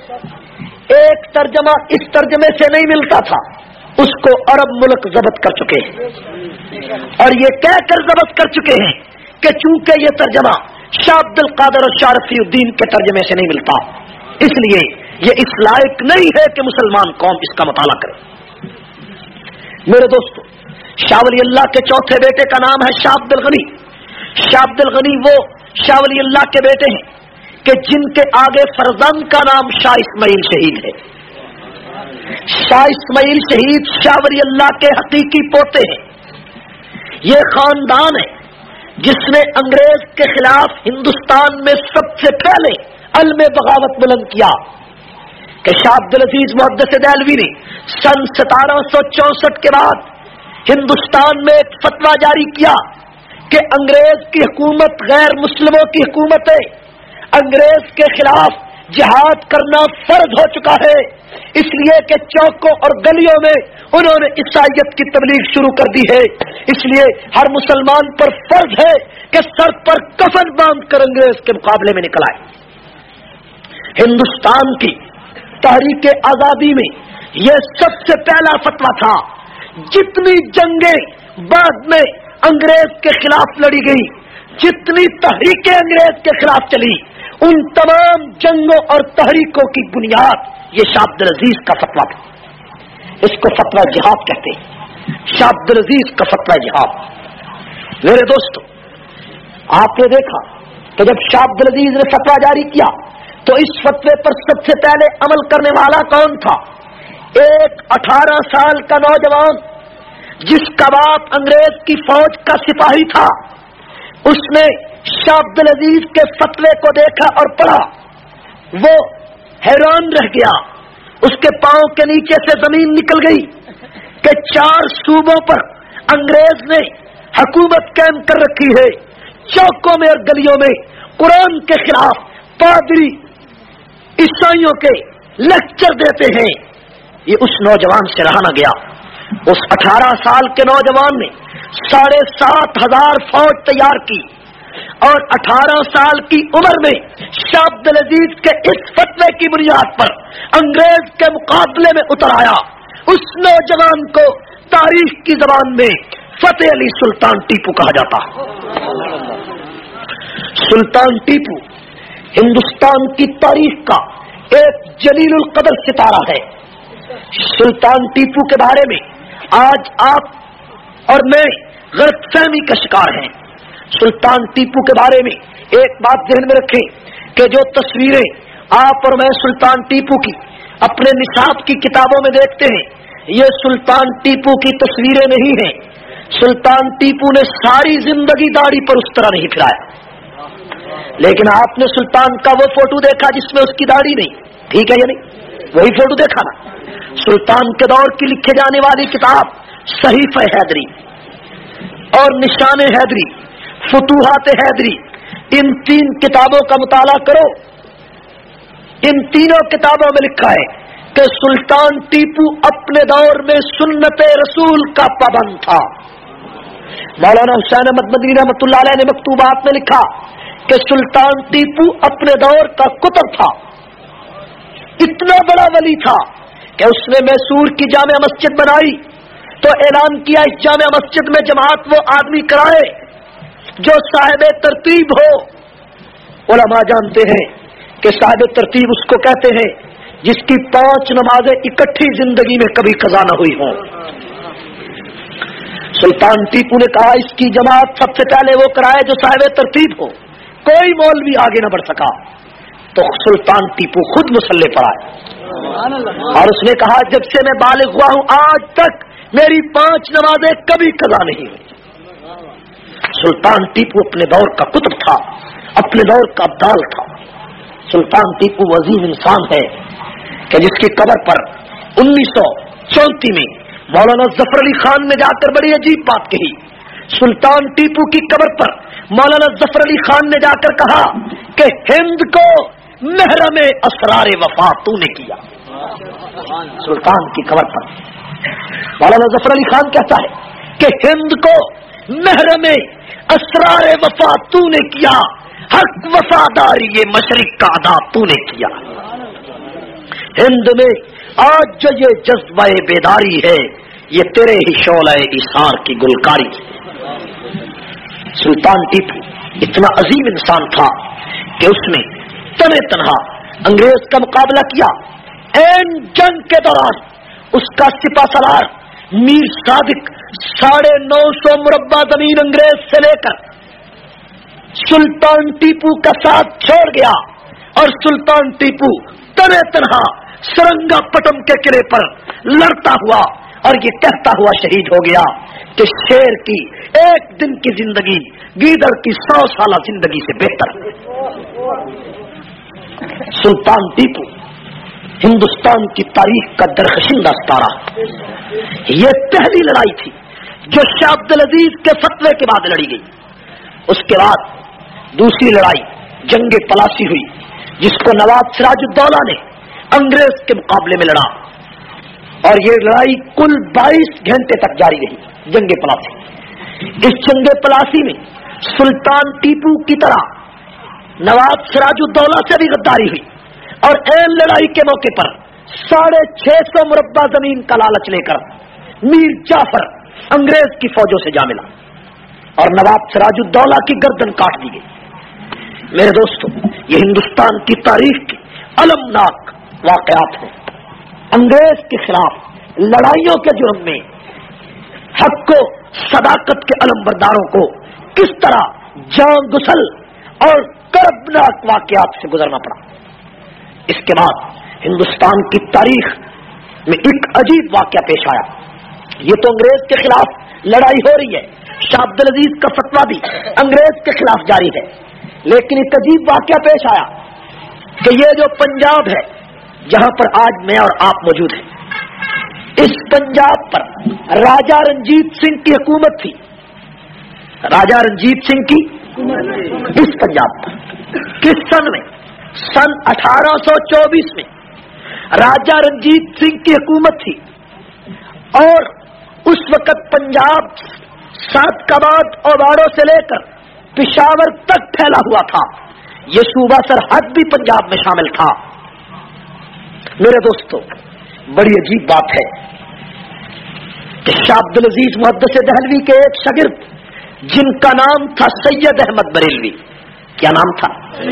ایک ترجمہ اس ترجمے سے نہیں ملتا تھا، اس کو عرب ملک ضبط کر چکے ہیں اور یہ کہہ کر ضبط کر چکے ہیں کہ چونکہ یہ ترجمہ شاہ عبد القادر اور شاہ رفیع الدین کے ترجمے سے نہیں ملتا، اس لیے یہ اس لائق نہیں ہے کہ مسلمان قوم اس کا مطالعہ کرے. میرے دوستو، شاہ ولی اللہ کے چوتھے بیٹے کا نام ہے شاہ عبد الغنی. شاہ عبد الغنی وہ شاہ ولی اللہ کے بیٹے ہیں کہ جن کے آگے فرزند کا نام شاہ اسماعیل شہید ہے. شاہ اسماعیل شہید شاہ ولی اللہ کے حقیقی پوتے ہیں. یہ خاندان ہے جس نے انگریز کے خلاف ہندوستان میں سب سے پہلے علم بغاوت بلند کیا کہ شاہ عبد العزیز محدث دہلوی نے سن ستارہ سو چونسٹھ کے بعد ہندوستان میں ایک فتویٰ جاری کیا کہ انگریز کی حکومت غیر مسلموں کی حکومت ہے، انگریز کے خلاف جہاد کرنا فرض ہو چکا ہے. اس لیے کہ چوکوں اور گلیوں میں انہوں نے عیسائیت کی تبلیغ شروع کر دی ہے. اس لیے ہر مسلمان پر فرض ہے کہ سر پر کفن باندھ کر انگریز کے مقابلے میں نکل آئے. ہندوستان کی تحریک آزادی میں یہ سب سے پہلا فتویٰ تھا. جتنی جنگیں بعد میں انگریز کے خلاف لڑی گئی، جتنی تحریکیں انگریز کے خلاف چلی، ان تمام جنگوں اور تحریکوں کی بنیاد یہ شاہ عبد العزیز کا فتویٰ تھا. اس کو فتویٰ جہاد کہتے ہیں. شاہ عبد العزیز کا فتویٰ جہاد. میرے دوستو، آپ نے دیکھا کہ جب شاہ عبد العزیز نے فتویٰ جاری کیا تو اس فتوے پر سب سے پہلے عمل کرنے والا کون تھا؟ ایک اٹھارہ سال کا نوجوان جس کا باپ انگریز کی فوج کا سپاہی تھا. اس نے شاہ عبد العزیز کے فتوے کو دیکھا اور پڑھا. وہ حیران رہ گیا. اس کے پاؤں کے نیچے سے زمین نکل گئی کہ چار صوبوں پر انگریز نے حکومت قائم کر رکھی ہے. چوکوں میں اور گلیوں میں قرآن کے خلاف پادری عیسائیوں کے لیکچر دیتے ہیں. یہ اس نوجوان سے رہا نہ گیا. اس اٹھارہ سال کے نوجوان نے ساڑھے سات ہزار فوج تیار کی اور اٹھارہ سال کی عمر میں شاہ عبد العزیز کے اس فتوے کی بنیاد پر انگریز کے مقابلے میں اتر آیا. اس نوجوان کو تاریخ کی زبان میں فتح علی سلطان ٹیپو کہا جاتا. سلطان ٹیپو ہندوستان کی تاریخ کا ایک جلیل القدر ستارہ ہے. سلطان ٹیپو کے بارے میں آج آپ اور میں غلط فہمی کا شکار ہیں. سلطان ٹیپو کے بارے میں ایک بات ذہن میں رکھیں کہ جو تصویریں آپ اور میں سلطان ٹیپو کی اپنے نصاب کی کتابوں میں دیکھتے ہیں یہ سلطان ٹیپو کی تصویریں نہیں ہیں. سلطان ٹیپو نے ساری زندگی داڑھی پر اس طرح نہیں پھرایا. لیکن آپ نے سلطان کا وہ فوٹو دیکھا جس میں اس کی داڑھی نہیں. ٹھیک ہے یا نہیں؟ وہی فوٹو دیکھا نا. سلطان کے دور کی لکھے جانے والی کتاب صحیفہ حیدری اور نشان حیدری، فتوحات حیدری، ان تین کتابوں کا مطالعہ کرو. ان تینوں کتابوں میں لکھا ہے کہ سلطان ٹیپو اپنے دور میں سنت رسول کا پابند تھا. مولانا حسین احمد مدنی رحمۃ اللہ علیہ نے مکتوبات میں لکھا کہ سلطان ٹیپو اپنے دور کا قطب تھا، اتنا بڑا ولی تھا کہ اس نے میسور کی جامع مسجد بنائی تو اعلان کیا اس جامع مسجد میں جماعت وہ آدمی کرائے جو صاحب ترتیب ہو۔ علماء جانتے ہیں کہ صاحب ترتیب اس کو کہتے ہیں جس کی پانچ نمازیں اکٹھی زندگی میں کبھی قضا نہ ہوئی ہوں۔ سلطان ٹیپو نے کہا اس کی جماعت سب سے پہلے وہ کرائے جو صاحب ترتیب ہو، کوئی مولوی آگے نہ بڑھ سکا تو سلطان ٹیپو خود مصلی پر آئے اور اس نے کہا جب سے میں بالغ ہوا ہوں آج تک میری پانچ نمازیں کبھی قضا نہیں ہوئی۔ سلطان ٹیپو اپنے دور کا قطب تھا، اپنے دور کا ابدال تھا۔ سلطان ٹیپو عظیم انسان ہے کہ جس کی قبر پر انیس سو چونتی میں مولانا ظفر علی خان نے جا کر بڑی عجیب بات کہی۔ سلطان ٹیپو کی قبر پر مولانا ظفر علی خان نے جا کر کہا کہ ہند کو محرم اسرار وفا تو نے کیا۔ سلطان کی قبر پر مولانا ظفر علی خان کہتا ہے کہ ہند کو محرم اسرار وفا تو نے کیا، حق وفاداری یہ مشرق کا ادا تو نے کیا۔ ہند میں آج جو یہ جذبہ بیداری ہے یہ تیرے ہی شعلہ ایثار کی گلکاری ہے۔ سلطان ٹیپو اتنا عظیم انسان تھا کہ اس نے تنے تنہا انگریز کا مقابلہ کیا۔ این جنگ کے دوران اس کا سپہ سالار میر صادق ساڑھے نو سو مربع زمین انگریز سے لے کر سلطان ٹیپو کا ساتھ چھوڑ گیا اور سلطان ٹیپو تنے تنہا سرنگا پٹم کے قلعے پر لڑتا ہوا اور یہ کہتا ہوا شہید ہو گیا کہ شیر کی ایک دن کی زندگی گیدڑ کی سو سالہ زندگی سے بہتر ہے۔ سلطان ٹیپو ہندوستان کی تاریخ کا درخشندہ ستارہ، یہ پہلی لڑائی تھی جو شاہ عبد العزیز کے فتوے کے بعد لڑی گئی۔ اس کے بعد دوسری لڑائی جنگ پلاسی ہوئی جس کو نواب سراج الدولہ نے انگریز کے مقابلے میں لڑا اور یہ لڑائی کل بائیس گھنٹے تک جاری رہی۔ جنگ پلاسی، اس جنگ پلاسی میں سلطان ٹیپو کی طرح نواب سراج الدولہ سے بھی غداری ہوئی اور این لڑائی کے موقع پر ساڑھے چھ سو مربع زمین کا لالچ لے کر میر جعفر انگریز کی فوجوں سے جا ملا اور نواب سراج الدولہ کی گردن کاٹ دی گئی۔ میرے دوستو، یہ ہندوستان کی تاریخ کی المناک واقعات ہیں۔ انگریز کے خلاف لڑائیوں کے جرم میں حق کو، صداقت کے علم برداروں کو کس طرح جان گسل اور کربناک واقعات سے گزرنا پڑا۔ اس کے بعد ہندوستان کی تاریخ میں ایک عجیب واقعہ پیش آیا۔ یہ تو انگریز کے خلاف لڑائی ہو رہی ہے، شاہ عبد العزیز کا فتویٰ بھی انگریز کے خلاف جاری ہے، لیکن ایک عجیب واقعہ پیش آیا کہ یہ جو پنجاب ہے جہاں پر آج میں اور آپ موجود ہیں، اس پنجاب پر راجا رنجیت سنگھ کی حکومت تھی۔ راجا رنجیت سنگھ کی اس پنجاب پر کس سن میں؟ سن اٹھارہ سو چوبیس میں راجا رنجیت سنگھ کی حکومت تھی اور اس وقت پنجاب سات کباد اور باڑوں سے لے کر پشاور تک پھیلا ہوا تھا۔ یہ صوبہ سرحد بھی پنجاب میں شامل تھا۔ میرے دوستو، بڑی عجیب بات ہے کہ شاہ عبد العزیز محدث دہلوی کے ایک شاگرد جن کا نام تھا سید احمد بریلوی، کیا نام تھا؟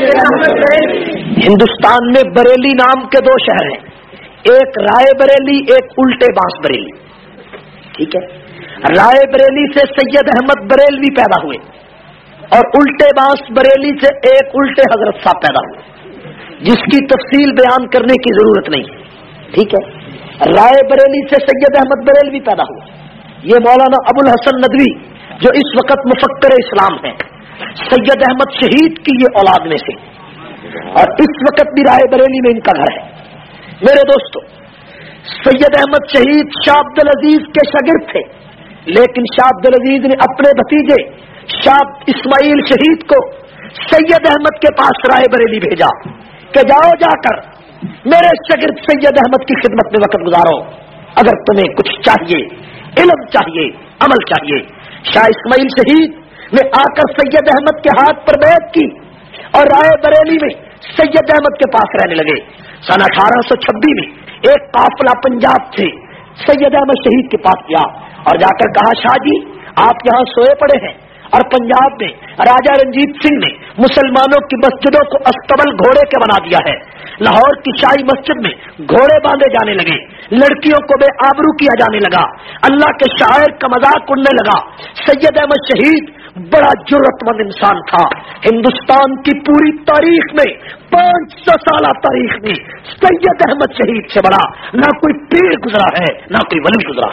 ہندوستان میں بریلی نام کے دو شہر ہیں، ایک رائے بریلی، ایک الٹے بانس بریلی۔ ٹھیک ہے، رائے بریلی سے سید احمد بریلوی پیدا ہوئے اور الٹے بانس بریلی سے ایک الٹے حضرت صاحب پیدا ہوئے جس کی تفصیل بیان کرنے کی ضرورت نہیں ہے۔ ٹھیک ہے، رائے بریلی سے سید احمد بریلوی پیدا ہوئے، یہ مولانا ابو الحسن ندوی جو اس وقت مفکر اسلام ہیں، سید احمد شہید کی یہ اولاد میں سے، اور اس وقت بھی رائے بریلی میں ان کا گھر ہے۔ میرے دوستو، سید احمد شہید شاہ عبد العزیز کے شاگرد تھے، لیکن شاہ عبد العزیز نے اپنے بھتیجے شاہ اسماعیل شہید کو سید احمد کے پاس رائے بریلی بھیجا کہ جاؤ جا کر میرے شاگرد سید احمد کی خدمت میں وقت گزارو، اگر تمہیں کچھ چاہیے، علم چاہیے، عمل چاہیے۔ شاہ اسماعیل شہید نے آ کر سید احمد کے ہاتھ پر بیعت کی اور رائے بریلی میں سید احمد کے پاس رہنے لگے. سن اٹھارہ سو چھبیس میں ایک قافلہ پنجاب سے سید احمد شہید کے پاس گیا اور جا کر کہا شاہ جی آپ یہاں سوئے پڑے ہیں اور پنجاب میں راجہ رنجیت سنگھ نے مسلمانوں کی مسجدوں کو استبل گھوڑے کے بنا دیا ہے. لاہور کی شاہی مسجد میں گھوڑے باندھے جانے لگے, لڑکیوں کو بے آبرو کیا جانے لگا, اللہ کے شاعر کا مذاق اڑنے لگا. سید احمد شہید بڑا جرأت مند انسان تھا. ہندوستان کی پوری تاریخ میں پانچ سو سالہ تاریخ میں سید احمد شہید سے بڑا نہ کوئی پیر گزرا ہے نہ کوئی ولی گزرا.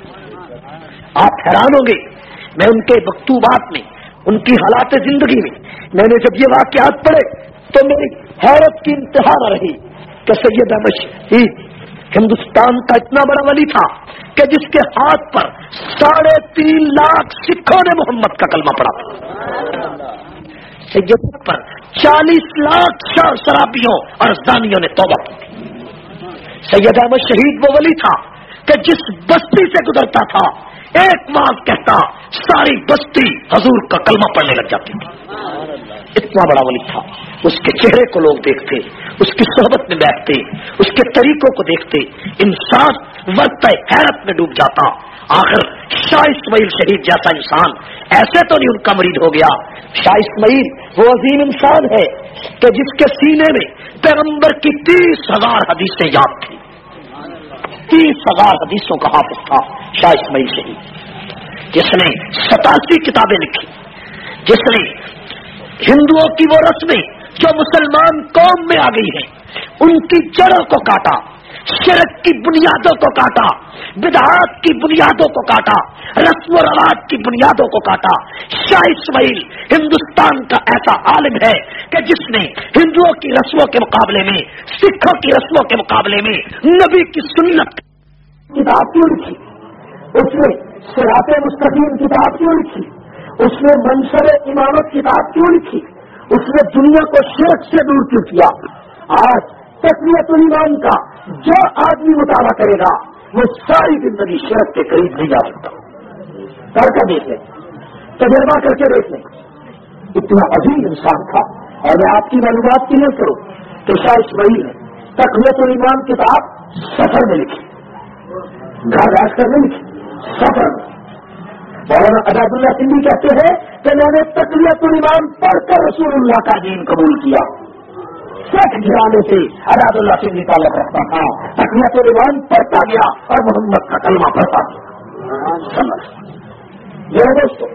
آپ حیران ہوں گے, میں ان کے مکتوبات میں, ان کی حالات زندگی میں میں نے جب یہ واقعات پڑھے تو میری حیرت کی انتہا نہ رہی کہ سید احمد شہید ہندوستان کا اتنا بڑا ولی تھا کہ جس کے ہاتھ پر ساڑھے تین لاکھ سکھوں نے محمد کا کلمہ پڑھا تھا. سید پر چالیس لاکھ شرابیوں اور زانیوں نے توبہ کی تھی. سید احمد شہید وہ ولی تھا کہ جس بستی سے گزرتا تھا ایک ماس کہتا ساری بستی حضور کا کلمہ پڑھنے لگ جاتی تھی. اتنا بڑا ولی تھا. اس کے چہرے کو لوگ دیکھتے, اس کی صحبت میں بیٹھتے, اس کے طریقوں کو دیکھتے, انسان ورطہ حیرت میں ڈوب جاتا. آخر شاہ اسماعیل شہید جیسا انسان ایسے تو نہیں ان کا مرید ہو گیا. شاہ اسماعیل وہ عظیم انسان ہے کہ جس کے سینے میں پیغمبر کی تیس ہزار حدیثیں یاد تھی. تیس ہزار حدیثوں کا حافظ تھا شاہ اسماعیل شہید, جس نے ستاسی کتابیں لکھی, جس نے ہندوؤں کی وہ رسمیں جو مسلمان قوم میں آ گئی ہیں ان کی جڑوں کو کاٹا, شرک کی بنیادوں کو کاٹا, بدعات کی بنیادوں کو کاٹا, رسم و رواج کی بنیادوں کو کاٹا. شاہ اسماعیل ہندوستان کا ایسا عالم ہے کہ جس نے ہندوؤں کی رسموں کے مقابلے میں, سکھوں کی رسموں کے مقابلے میں نبی کی سنت کتاب کیوں لکھی, اس نے صراط مستقیم کتاب کیوں لکھی, اس نے منصب امامت کتاب کیوں لکھی, اس نے دنیا کو شرک سے دور کیوں کیا. آج تقویت الایمان کا جو آدمی مطالعہ کرے گا وہ ساری زندگی شرک کے قریب نہیں جا سکتا. کر کے دیکھ لیں, تجربہ کر کے دیکھ لیں. اتنا عظیم انسان تھا. اور میں آپ کی معلومات کی نہیں کروں کہ شاہ اسماعیل نے تقویت الایمان کتاب سفر میں لکھی, گھر بیٹھ کر نہیں لکھی, سفر میں. مولانا عجاب اللہ سندھی کہتے ہیں کہ میں نے تقویت الایمان پڑھ کر رسول اللہ کا دین قبول کیا. سکھ گھرانے سے عجاب اللہ سندھی تعلق رکھتا تھا, تقویت الایمان پڑھتا گیا اور محمد کا کلمہ پڑھتا گیا. میرے دوستو,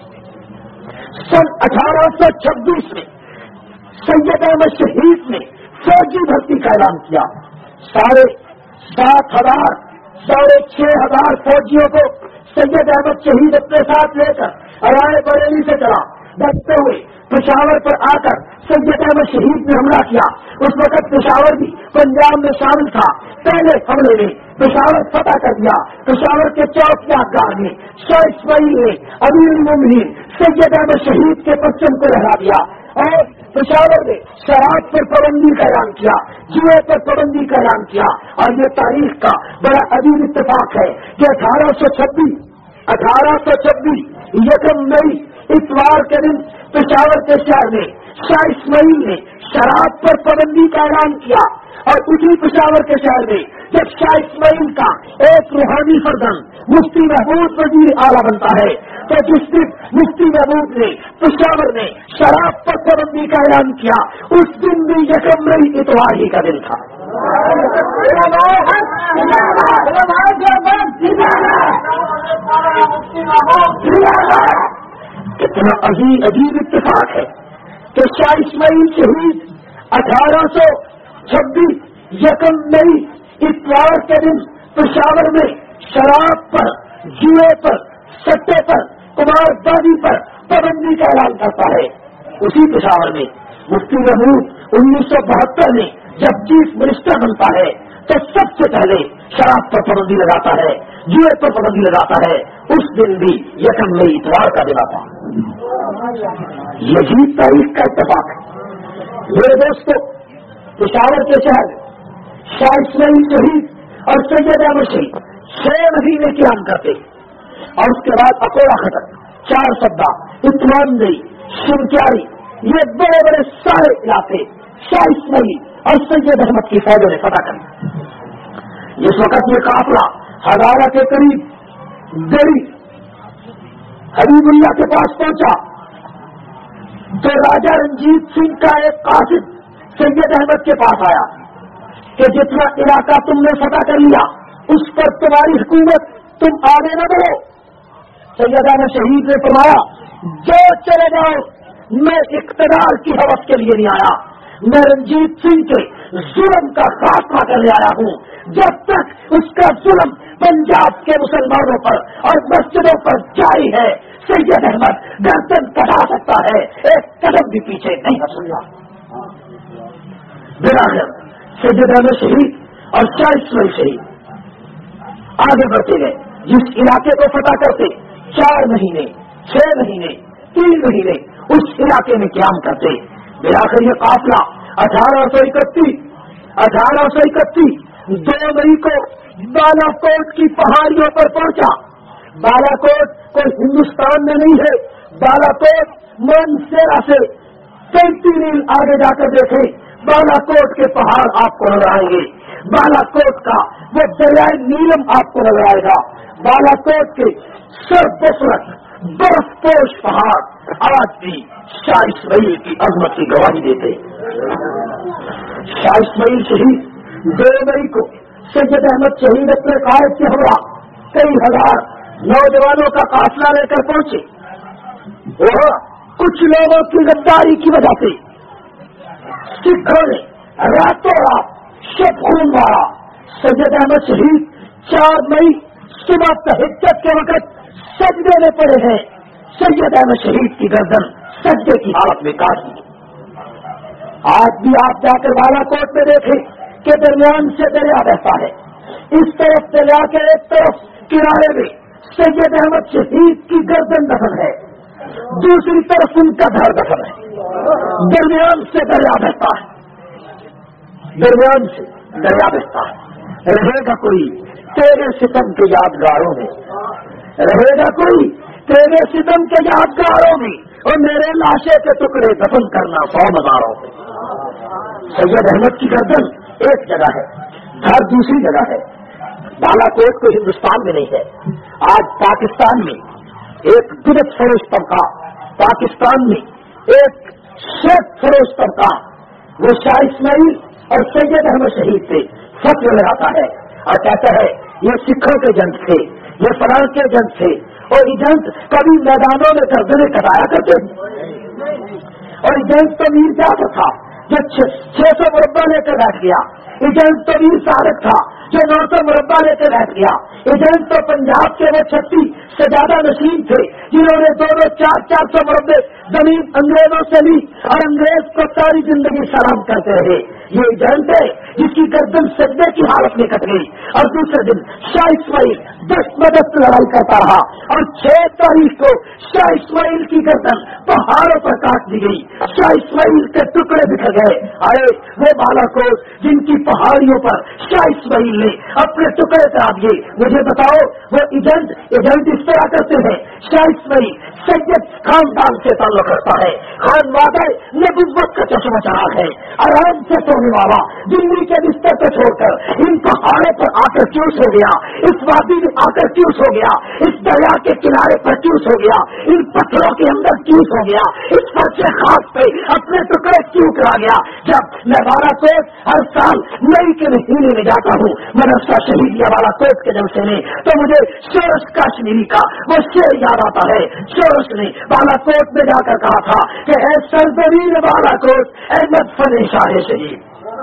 سن اٹھارہ سو چھبیس میں سید احمد شہید نے فوجی بھرتی کا اعلان کیا. ساڑھے سات ہزار ساڑھے چھ ہزار فوجیوں کو سید احمد شہید اپنے ساتھ لے کر رائے بریلی سے چلا. بچتے ہوئے پشاور پر آ کر سید احمد شہید نے حملہ کیا. اس وقت پشاور بھی پنجاب میں شامل تھا. پہلے حملے میں پشاور فتح کر دیا. پشاور کے چوک یادگار میں شاہ اسماعیل نے امیر المومنین سید احمد شہید کے پرچم کو لہرا دیا اور پشاور نے شراب پر پابندی کا اعلان کیا, جوئے پر پابندی کا اعلان کیا. اور یہ تاریخ کا بڑا عظیم اتفاق ہے کہ اٹھارہ سو چھبیس اٹھارہ سو چھبیس یکم مئی اتوار کے دن پشاور کے شہر میں شاہ اسماعیل نے شراب پر پابندی کا اعلان کیا. اور اسی پشاور کے شہر میں جب شاہ اسماعیل کا ایک روحانی فرزند مفتی محمود وزیر اعلیٰ بنتا ہے تو جس دن مفتی محمود نے پشاور میں شراب پر پابندی کا اعلان کیا اس دن بھی یکم مئی اتوار ہی کا دن تھا. کتنا عجیب عجیب اتفاق ہے کہ شاہ اسماعیل شہید اٹھارہ سو چھبیس یکم مئی اتوار کے دن پشاور میں شراب پر, جوئے پر, سٹے پر, کمار بازی پر پابندی کا اعلان کرتا ہے. اسی پشاور میں مفتی محمود انیس سو بہتر میں جب چیف منسٹر بنتا ہے تو سب سے پہلے شراب پر پابندی لگاتا ہے, جوئے پر پابندی لگاتا ہے. اس دن بھی یکم مئی اتوار کا دن آتا. یہی تاریخ کا اتفاق ہے. میرے دوستو, پشاور کے شہر شاہ اسماعیل شہید اور سید احمد شہید چھ مہینے قیام کرتے اور اس کے بعد اکوڑا ختم, چار سدا, اتوان دئی, شمکیاری, یہ بڑے بڑے سارے علاقے شاہ اسماعیل اور سید احمد کی فوجوں نے فتح کر لی۔ اس وقت یہ قافلہ ہزارہ کے قریب گڑی حبیب اللہ کے پاس پہنچا تو راجا رنجیت سنگھ کا ایک قاصد سید احمد کے پاس آیا کہ جتنا علاقہ تم نے فتح کر لیا اس پر تمہاری حکومت تم آگے نہ بڑھو۔ سید احمد شہید نے فرمایا جو چلے جاؤ، میں اقتدار کی حوث کے لیے نہیں آیا، میں رنجیت سنگھ کے ظلم کا خاتمہ کرنے آیا ہوں۔ جب تک اس کا ظلم پنجاب کے مسلمانوں پر اور مسجدوں پر جاری ہے، سید احمد گردن کٹا سکتا ہے، ایک قدم بھی پیچھے نہیں ہٹوں۔ بلاخر سید احمد شہید اور شاہ اسماعیل شہید آگے بڑھتے گئے۔ جس علاقے کو فتح کرتے چار مہینے چھ مہینے تین مہینے اس علاقے میں قیام کرتے۔ بلاخر یہ قافلہ اٹھارہ سو اکتیس اٹھارہ سو اکتیس دو مئی کو بالا کوٹ کی پہاڑیوں پر پہنچا۔ بالا کوٹ کوئی ہندوستان میں نہیں ہے، بالا کوٹ مانسیرا سے پینتیس میل آگے جا کر دیکھیں، بالا کوٹ کے پہاڑ آپ کو نظر آئیں گے۔ بالا کوٹ کا وہ دریائے نیلم آپ کو نظر آئے گا۔ بالا کوٹ کے سر بسرت برف پوش پہاڑ آج بھی شاہ اسماعیل کی عظمت کی گواہی دیتے۔ شاہ اسماعیل شہید دو مئی کو سید احمد شہید اپنے قائد کے ہوا کئی ہزار نوجوانوں کا قافلہ لے کر پہنچے۔ وہاں کچھ لوگوں کی غداری کی وجہ سے سکھوں نے راتوں رات شب خون مارا۔ سید احمد شہید چار مئی صبح تہجد کے وقت سجدے میں پڑے ہیں۔ سید احمد شہید کی گردن سجدے کی حالت میں کاٹ دی۔ آج بھی آپ جا کر بالا کوٹ میں دیکھیں کہ درمیان سے دریا بہتا ہے، اس طرف دریا کے ایک طرف کنارے میں سید احمد شہید کی گردن دفن ہے، دوسری طرف ان کا گھر دفن ہے۔ درمیان سے دریا بہتا ہے، درمیان سے دریا بہتا ہے۔ رہے گا کوئی تیرے ستم کے یادگاروں میں، رہے گا کوئی تیرے ستم کے یادگاروں میں، اور میرے لاشے کے ٹکڑے دفن کرنا سو مزاروں میں۔ سید احمد کی گردن ایک جگہ ہے، گھر دوسری جگہ ہے۔ بالا کوٹ کو ہندوستان میں نہیں ہے، آج پاکستان میں ایک بدعت فروش طبقہ، پاکستان میں ایک شرک فروش طبقہ وہ شاہ اسماعیل اور سید احمد شہید سے فتوی لگاتا ہے اور کہتا ہے یہ سکھوں کے جنگ تھے، یہ فلاں کے جنگ تھے، اور یہ جنگ کبھی میدانوں میں گردنیں کٹایا کرتے تھے، اور یہ جنگ تو میر جعفر تھا جو چھ سو مربع لے کر بیٹھ گیا، یہ جنگ تو میر صادق تھا جو نو سو مربع لے کر بیٹھ گیا، یہ جنگ تو پنجاب کے وہ چھتیس سجادہ نشین تھے جنہوں نے دو دو چار چار سو مربع زمین انگریزوں سے لی اور انگریز کو ساری زندگی سلام کرتے رہے۔ یہ جنگ ہے جس کی گردن سجدے کی حالت میں کٹ گئی، اور دوسرے دن شاہ اسماعیل دست بدست لڑائی کرتا رہا، اور چھ تاریخ کو شاہ اسماعیل کی گردن پہاڑوں پر کاٹ دی گئی، شاہ اسماعیل کے ٹکڑے بکھر گئے۔ آئے وہ بالا کوٹ جن کی پہاڑیوں پر شاہ اسماعیل نے اپنے ٹکڑے کرا دیے، مجھے بتاؤ وہ ایجنٹ ایجنٹ اس طرح کرتے ہیں۔ شاہ اسماعیل سید خاندان سے تعلق رکھتا ہے، خانوادہ نبوت کا چشمہ چراغ ہے، آرام سے سونے والا دلی کے بستر کو چھوڑ کر ان پہاڑوں پر آ کر چوس ہو گیا، اس وادی میں آ کر چوس ہو گیا، اس دریا کے کنارے پر چوس ہو گیا، ان پتھروں کے اندر چوس ہو گیا، اس فرش خاص پہ اپنے ٹکڑے کیوں کرا گیا۔ جب میں بالا کوٹ ہر سال مئی کے مہینے میں جاتا ہوں مدرسہ شہید یا بالا کوٹ کے جلسے میں، تو مجھے شورش کشمیری کا وہ شعر یاد آتا ہے۔ شورش نے بالا کوٹ میں جا کر کہا تھا کہ اے سرزمین بالا کوٹ احمد فن شاہ شہید،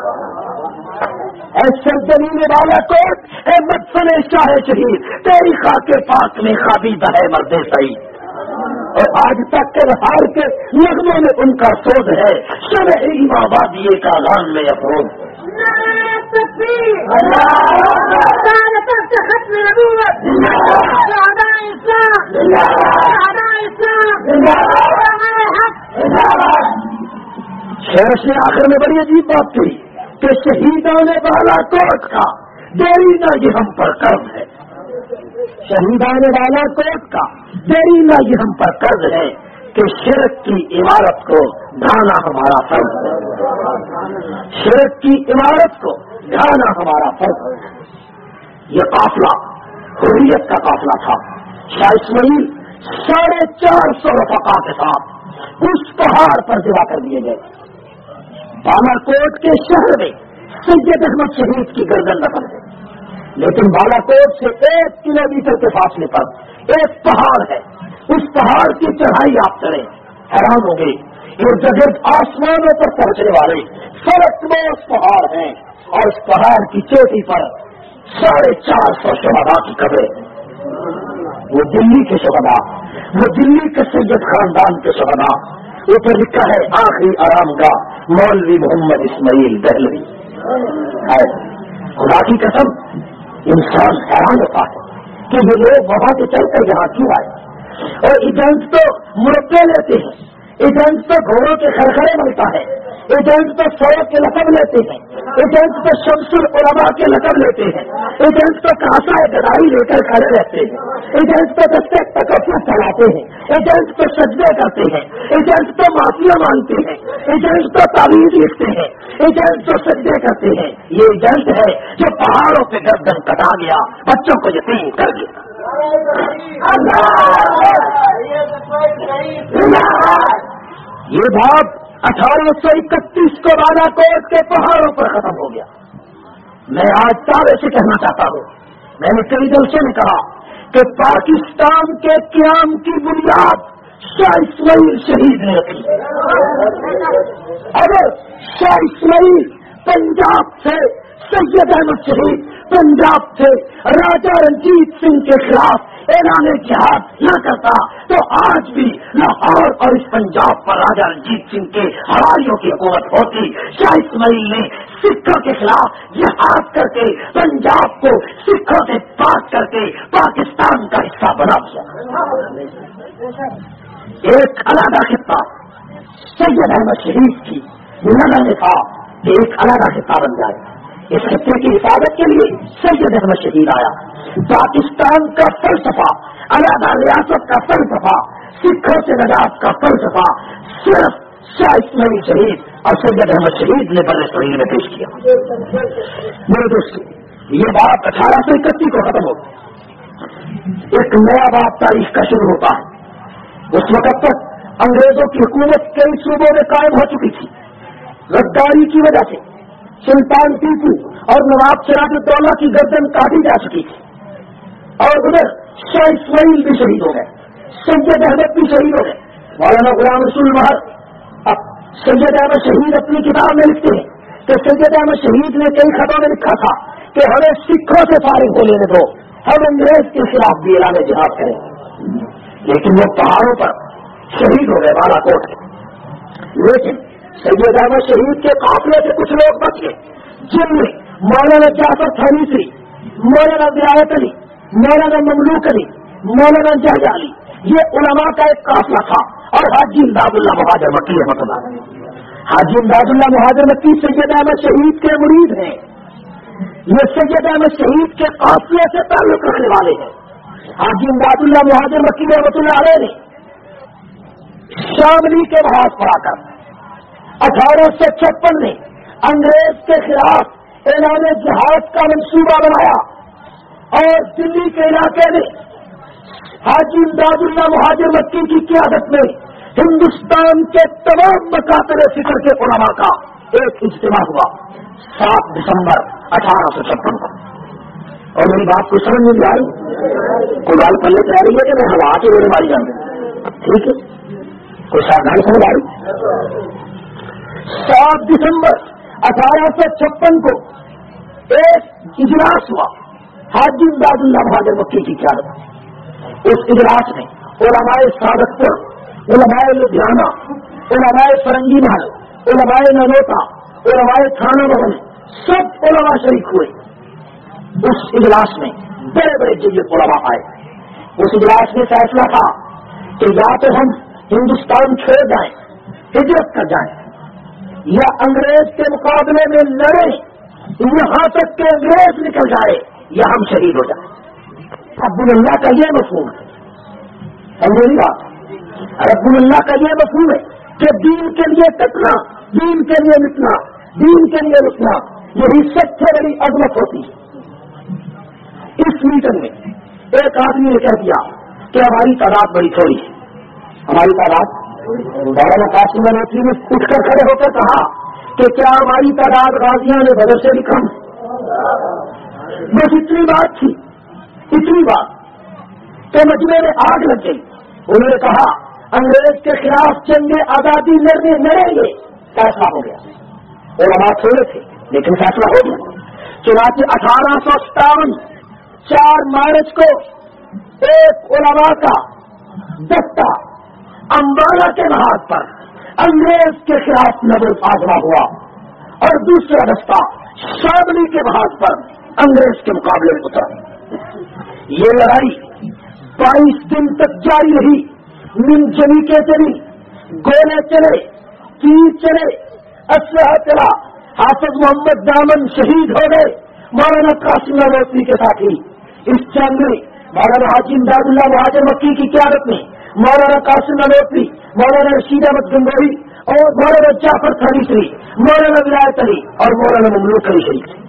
اے سرزمین بالا کوٹ احمد فن شاہ شہید، تیری خاک پاک میں خابیدہ ہے مرد سعید۔ اور آج تک کے بہار کے نغموں میں ان کا سوز ہے، شرح امام وادی کا غان میں افروز۔ شورش نے آخر میں بڑی عجیب بات کہی کہ شہیدوں نے بالا کوٹ کا دیرینہ یہ ہم پر قرض ہے، شہیدان بالا کوٹ کا دیرینہ یہ ہم پر قرض ہے کہ شرک کی عمارت کو ڈھانا ہمارا فرض ہے، شرک کی عمارت کو ڈھانا ہمارا فرض ہے۔ یہ قافلہ حریت کا قافلہ تھا۔ شاہ اسماعیل ساڑھے چار سو رفقا کے ساتھ اس پہاڑ پر جمع کر دیے گئے۔ بالا کوٹ کے شہر میں سید احمد شہید کی گردن رکھ گئی، لیکن بالا کوٹ سے ایک کلو میٹر کے فاصلے پر ایک پہاڑ ہے، اس پہاڑ کی چڑھائی آپ چڑھیں حیران ہوں گے، یہ جگہ آسمانوں پر پہنچنے والے فرقموس پہاڑ ہیں، اور اس پہاڑ کی چوٹی پر ساڑھے چار سو شہداء کی قبریں ہیں۔ وہ دلی کے شہداء، وہ دلی کے سید خاندان کے شہداء۔ اوپر لکھا ہے آخری آرام گاہ مولوی محمد اسماعیل دہلوی۔ خدا کی قسم انسان حیران ہوتا ہے کہ یہ لوگ وہاں سے چل کر یہاں کیوں آئے، اور ایجنٹ تو مرغے لیتے ہیں، ایجنٹ تو گھوڑوں کے خرخرے ملتا ہے، ایجنٹ تو سڑک کے لقب لیتے ہیں، ایجنٹ تو شمس العلماء کے لقب لیتے ہیں، ایجنٹ تو کاسا گدائی لے کر کھڑے رہتے ہیں، ایجنٹ تو دستے تکفر چلاتے ہیں، ایجنٹ تو سجدے کرتے ہیں، ایجنٹ تو معافیا مانگتے ہیں، ایجنٹ تو تعویذ لکھتے ہیں، ایجنٹ تو سجدے کرتے ہیں۔ یہ ایجنٹ ہے جو پہاڑوں پہ گردن کٹا گیا، بچوں کو یتیم کر گیا۔ یہ بات اٹھارہ سو اکتیس کو بالا کوٹ کے پہاڑوں پر ختم ہو گیا۔ میں آج دعوے سے کہنا چاہتا ہوں، میں نے کئی جلسوں میں کہا کہ پاکستان کے قیام کی بنیاد شاہ اسماعیل شہید نے رکھی۔ اگر شاہ اسماعیل پنجاب سے سید احمد شہید پنجاب سے راجا رنجیت سنگھ کے خلاف اعلان جہاد نہ کرتا تو آج بھی لاہور اور اس پنجاب پر راجا رنجیت سنگھ کے حواریوں کی حکومت ہوتی۔ شاہ اسماعیل نے سکھوں کے خلاف جہاد کر کے پنجاب کو سکھوں سے پاک کر کے پاکستان کا حصہ بنا دیا۔ ایک علیحدہ خطہ سید احمد شہید کی نظر میں تھا کہ ایک علیحدہ خطہ بن جائے۔ اس خطے کی حفاظت کے لیے سید احمد شہید آیا۔ پاکستان کا فلسفہ، علیحدہ ریاست کا فلسفہ، سکھوں سے نجات کا فلسفہ صرف شاہ اسماعیل شہید اور سید احمد شہید نے بر صغیر میں پیش کیا۔ میرے دوست، یہ بات اٹھارہ سو اکتیس کو ختم ہو گئی، ایک نیا بات تاریخ کا شروع ہوتا ہے۔ اس وقت تک انگریزوں کی حکومت کئی صوبوں میں قائم ہو چکی تھی۔ غداری کی وجہ سے سلطان ٹیپو اور نواب سراج الدولہ کی گردن کاٹی جا چکی تھی، اور ادھر شاہ اسماعیل بھی شہید ہو گئے، سید احمد بھی شہید ہو گئے۔ مولانا غلام رسول مہر اب سید احمد شہید اپنی کتاب میں لکھتے ہیں کہ سید احمد شہید نے کئی خطوں میں لکھا تھا کہ ہمیں سکھوں سے فارغ ہو لینے دو، ہم انگریز کے خلاف بھی اعلان جہاد کریں، لیکن وہ پہاڑوں پر شہید ہو گئے بالا کوٹ کے۔ لیکن سید احمد شہید کے قافلے سے کچھ لوگ بچ گئے، جن میں مولانا جعفر تھانیسی، مولانا ولایت علی، مولانا مملوک علی، مولانا جہج علی، یہ علماء کا ایک قافلہ تھا، اور حاجی امداد اللہ مہاجر مکی رحمۃ اللہ۔ حاجی امداد اللہ مہاجر مکی سید احمد شہید کے مرید ہیں، یہ سید احمد شہید کے قافلے سے تعلق رکھنے والے ہیں۔ حاجی امداد اللہ مہاجر مکی رحمۃ اللہ علیہ نے شاملی کے محاذ پر آ کر اٹھارہ سو چھپن میں انگریز کے خلاف اعلان جہاد کا منصوبہ بنایا، اور دلی کے علاقے میں حاجی امداد اللہ مہاجر مکی کی قیادت میں ہندوستان کے تمام مکاتب فکر کے علماء کا ایک اجتماع ہوا سات دسمبر اٹھارہ سو چھپن کو۔ اور میری بات کو سمجھ نہیں آئی، کوئی بات پلے کہہ رہی ہے کہ میں ہوا کے میرے ماری جاؤں، ٹھیک ہے، کوئی ساودھانی سمجھ آئی۔ سات دسمبر اٹھارہ سو چھپن کو ایک اجلاس ہوا حاجی امداد اللہ مہاجر مکی کی قیادت۔ اس اجلاس میں علماء سعادت پور، علماء لدھیانہ، علماء فرنگی محل، علماء ننوتا، علماء تھانہ بھون، سب علماء شریک ہوئے۔ اس اجلاس میں بڑے بڑے جلیل علماء آئے۔ اس اجلاس میں فیصلہ تھا کہ یا تو ہم ہندوستان چھوڑ جائیں، ہجرت کر جائیں، یا انگریز کے مقابلے میں لڑیں یہاں تک کہ انگریز نکل جائے یا ہم شہید ہو جائیں۔ رب اللہ کا یہ مفہوم ہے، سمجھے بات، رب اللہ کا یہ مفہوم ہے کہ دین کے لیے کٹنا، دین کے لیے مٹنا، دین کے لیے رکنا، یہی سب سے بڑی عظمت ہوتی ہے۔ اس میٹنگ میں ایک آدمی نے کہہ دیا کہ ہماری تعداد بڑی تھوڑی ہے، ہماری تعداد مولانا قاسم نانوتوی نے اٹھ کر کھڑے ہو کر کہا کہ کیا ہماری تعداد غازیاں نے بدر سے بھی کم؟ بس اتنی بات تھی، اتنی بات کہ مجمع میں آگ لگ گئی۔ انہوں نے کہا انگریز کے خلاف جنگ آزادی لڑنے لڑیں گے، فیصلہ ہو گیا۔ علماء تھوڑے تھے لیکن فیصلہ ہو گیا۔ چنانچہ اٹھارہ سو ستاون چار مارچ کو ایک علماء کا دستہ امبالہ کے محاذ پر انگریز کے خلاف نبرد آزما ہوا اور دوسرا دستہ شاملی کے محاذ پر انگریز کے مقابلے میں اترا۔ یہ لڑائی بائیس دن تک جاری رہی، منجنی کے چلی، گولے چلے، تیر چلے، اسلحہ چلا، حافظ محمد دامن شہید ہو گئے، مولانا قاسم نانوتوی کے ساتھی۔ اس جنگ میں مولانا حاجی امداد اللہ مہاجر مکی کی قیادت میں مولانا قاسم نانوتوی، مولانا رشید احمد گنگوہی اور مولانا جعفر تھانوی، مولانا ولایت علی اور مولانا مملوک علی شریف تھے۔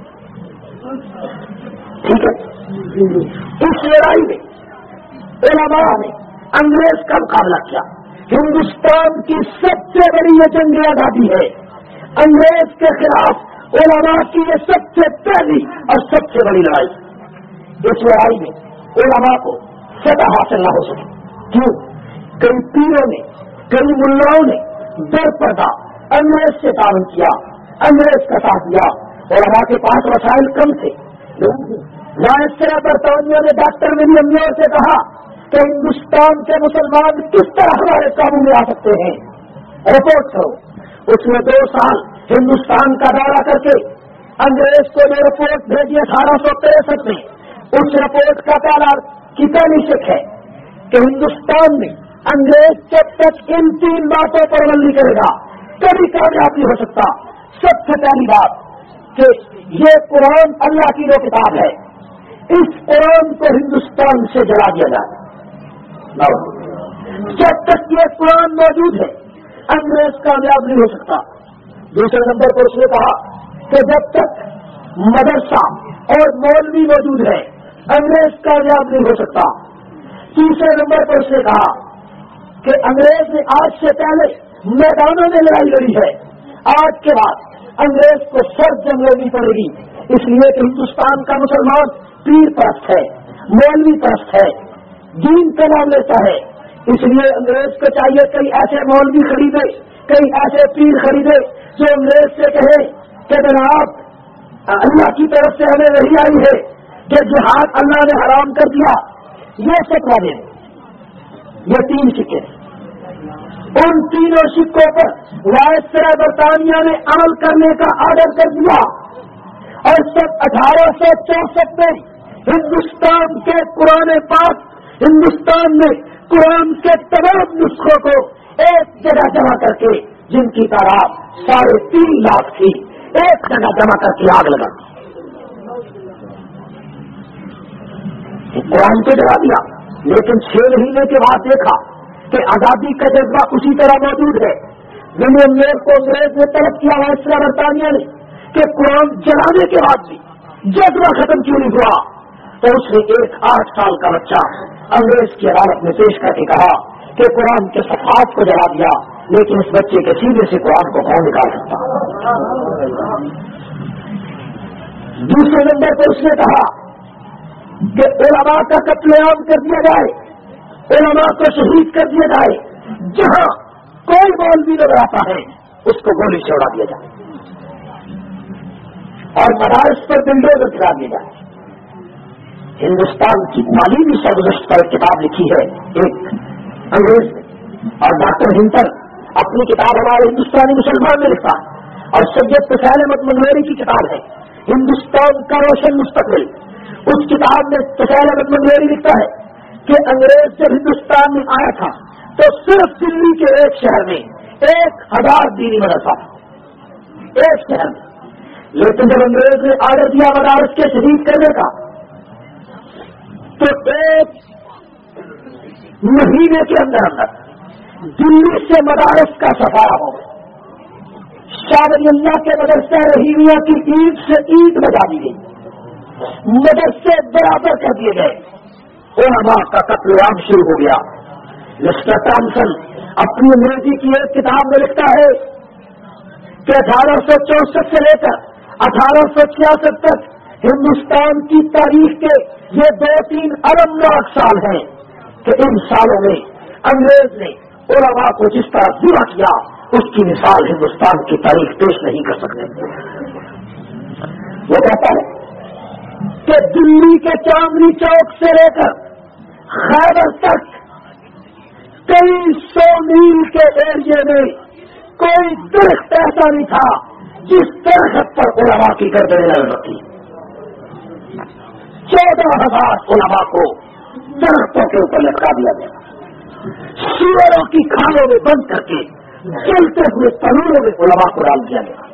ٹھیک ہے، اس لڑائی میں علماء نے انگریز کا مقابلہ کیا۔ ہندوستان کی سب سے بڑی یہ جنگ آزادی ہے، انگریز کے خلاف علماء کی یہ سب سے پہلی اور سب سے بڑی لڑائی۔ اس لڑائی میں علماء کو فتح حاصل نہ ہو سکے، کیوں؟ کئی پیروں نے، کئی ملاؤں نے در پردہ انگریز سے تعاون کیا، انگریز کا ساتھ دیا۔ علماء کے پاس وسائل کم تھے۔ وائسرا برطانیہ نے ڈاکٹر ولیم میور سے کہا کہ ہندوستان کے مسلمان کس طرح ہمارے قابو میں آ سکتے ہیں، رپورٹ کرو۔ اس نے دو سال ہندوستان کا دورہ کر کے انگریز کو جو رپورٹ بھیجی اٹھارہ سو تریسٹھ میں، اس رپورٹ کا پہلا کی پہلی شک ہے کہ ہندوستان میں انگریز جب تک ان تین باتوں پر عمل نہیں کرے گا کبھی کامیاب نہیں ہو سکتا۔ سب سے پہلی بات کہ یہ قرآن اللہ کی جو کتاب ہے، اس قرآن کو ہندوستان سے جلا دیا جائے۔ جب تک یہ قرآن موجود ہے انگریز کامیاب نہیں ہو سکتا۔ دوسرے نمبر پر اس نے کہا کہ جب تک مدرسہ اور مولوی موجود ہے انگریز کامیاب نہیں ہو سکتا۔ تیسرے نمبر پر اس نے کہا کہ انگریز نے آج سے پہلے میدانوں میں لڑائی لڑی ہے، آج کے بعد انگریز کو سر جنگ لڑنی پڑے گی، اس لیے کہ ہندوستان کا مسلمان پیر پرست ہے، مولوی پرست ہے، دین کا نام لیتا ہے، اس لیے انگریز کو چاہیے کئی ایسے مولوی خریدے، کئی ایسے پیر خریدے جو انگریز سے کہے کہ جناب اللہ کی طرف سے ہمیں وحی آئی ہے کہ جہاد اللہ نے حرام کر دیا، یہ فتویٰ دیں۔ یہ تین سکے، ان تینوں سکوں پر وائسرا برطانیہ نے عمل کرنے کا آرڈر کر دیا اور سب اٹھارہ سو چونسٹھ میں ہندوستان کے قرآن پاک، ہندوستان میں قرآن کے تمام نسخوں کو ایک جگہ جمع کر کے، جن کی تعداد ساڑھے تین لاکھ تھی، ایک جگہ جمع کر کے آگ لگا قرآن کو جلا دیا۔ لیکن چھ مہینے کے بعد دیکھا کہ آزادی کا جذبہ اسی طرح موجود ہے۔ ولیم میور کو انگریز نے طلب کیا وائسرا برطانیہ نے کہ قرآن جلانے کے بعد بھی جذبہ ختم کیوں نہیں ہوا، تو اس نے ایک آٹھ سال کا بچہ انگریز کی عدالت میں پیش کر کے کہا کہ قرآن کے صفحات کو جلا دیا، لیکن اس بچے کے سینے سے قرآن کو کون نکال سکتا۔ دوسرے نمبر پر اس نے کہا کہ علماء کا قتل عام کر دیا جائے، علماء کو شہید کر دیا جائے، جہاں کوئی مولوی نظر آتا ہے اس کو گولی سے اڑا دیا جائے اور مدارس پر بلڈوزر گرا دیا جائے۔ ہندوستان کی تعلیمی سرگزشت پر ایک کتاب لکھی ہے ایک انگریز نے، اور ڈاکٹر ہنٹر اپنی کتاب ہمارے ہندوستانی مسلمان میں لکھتا ہے، اور سید طفیل احمد منگلیری کی کتاب ہے ہندوستان کا روشن مستقبل۔ اس کتاب میں طفیل احمد منگلیری لکھتا ہے کہ انگریز جب ہندوستان میں آیا تھا تو صرف دلی کے ایک شہر میں ایک ہزار دینی مدرسہ تھا، ایک شہر میں۔ لیکن جب انگریز نے آرڈر دیا مدارس کے شہید کرنے کا تو ایک مہینے کے اندر اندر دلی سے مدارس کا سفارا ہو گیا. شاہ ولی اللہ کے مدرسہ رحیمیہ کی عید سے عید بجا دی گئی, مدرسے برابر کر دیے گئے, علماء کا قتل عام شروع ہو گیا. مسٹر ٹامسن اپنی انگریزی کی ایک کتاب میں لکھتا ہے کہ اٹھارہ سو چونسٹھ سے لے کر اٹھارہ سو چھیاسٹھ تک ہندوستان کی تاریخ کے یہ دو تین المناک سال ہیں کہ ان سالوں میں انگریز نے علماء کو جس طرح برا کیا اس کی مثال ہندوستان کی تاریخ پیش نہیں کر سکتے. وہ کہتا ہے کہ دلی کے چاندنی چوک سے لے کر خیبر تک کئی سو میل کے ایریے میں کوئی درخت ایسا نہیں تھا جس درخت پر علماء کی گردنیں لگ رکھی. چودہ ہزار علماء کو درختوں کے اوپر لٹکا دیا گیا, سوروں کی کھانوں میں بند کر کے جلتے ہوئے تنوروں میں علماء کو ڈال دیا گیا.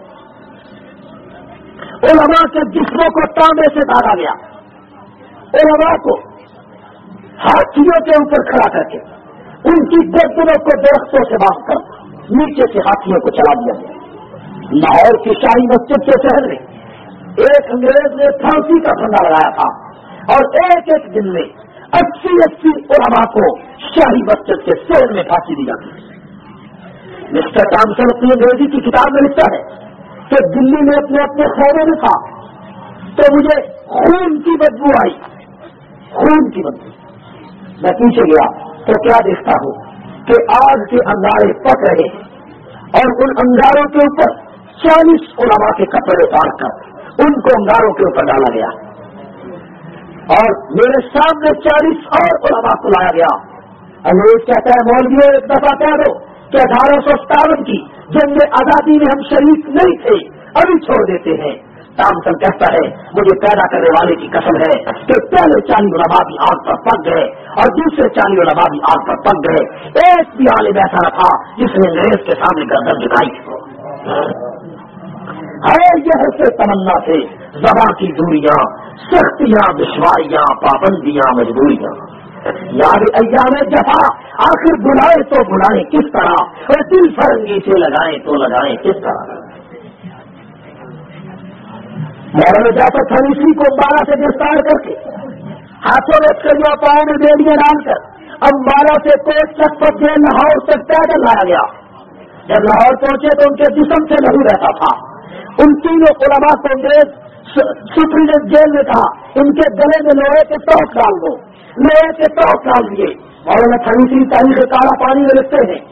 علماء کے جسموں کو تانبے سے داغا گیا. علماء کو ہاتھیوں کے اوپر کھڑا کر کے ان کی گردنوں کو درختوں سے باندھ کر نیچے سے ہاتھیوں کو چلا دیا گیا. لاہور کی شاہی مسجد کے شہر میں ایک انگریز نے پھانسی کا پھندا لگایا تھا اور ایک ایک دن میں اسی اسی علماء کو شاہی مسجد کے شہر میں پھانسی دی جاتی ہے. مسٹر ٹامسن اپنی انگریزی کی کتاب میں لکھتا ہے کہ دلی میں اپنے اپنے خیمے میں تھا تو مجھے خون کی بدبو آئی, خون کی بدبو. میں پیچھے گیا تو کیا دیکھتا ہوں کہ آگ کے انگارے پک رہے ہیں اور ان انگاروں کے اوپر چالیس علماء کے کپڑے اتار کر ان کو انگاروں کے اوپر ڈالا گیا اور میرے سامنے چالیس اور علماء کو لایا گیا. انگریز کہتا ہے مولویوں ایک دفعہ کہہ دو کہ اٹھارہ سو ستاون کی جنگ آزادی میں ہم شریک نہیں تھے, ابھی چھوڑ دیتے ہیں. ٹامسن کہتا ہے مجھے پیدا کرنے والے کی قسم ہے کہ پہلے چالی علماء بھی آگ پر پک گئے اور دوسرے چالی علماء بھی آگ پر پک گئے. ایک بھی عالم ایسا نہ تھا جس نے انگریز کے سامنے گردن جھکائی. ہے یہ سے تمنا سے زبان کی دوریاں, سختیاں, دشواریاں, پابندیاں, مجبوریاں, یار ایام جفا آخر بلائے تو بلائیں کس طرح اور دل فرنگی سے لگائیں تو لگائیں کس طرح. مولانا جعفر تھانوی کو امبالہ سے گرفتار کر کے ہاتھوں میں کڑیاں پاؤں میں بیڑیاں ڈال کر امبالہ سے کوٹ تک پر جیل لاہور تک پیدل لایا گیا. جب لاہور پہنچے تو ان کے جسم سے نہیں رہتا تھا. ان تینوں علماء کو انگریز سپرینٹینڈنٹ جیل میں کہا ان کے گلے میں لوہے کے توق ڈال دو, لوہے کے توق ڈال دیے. مولانا تھانوی تاریخ کالا پانی میں لکھتے ہیں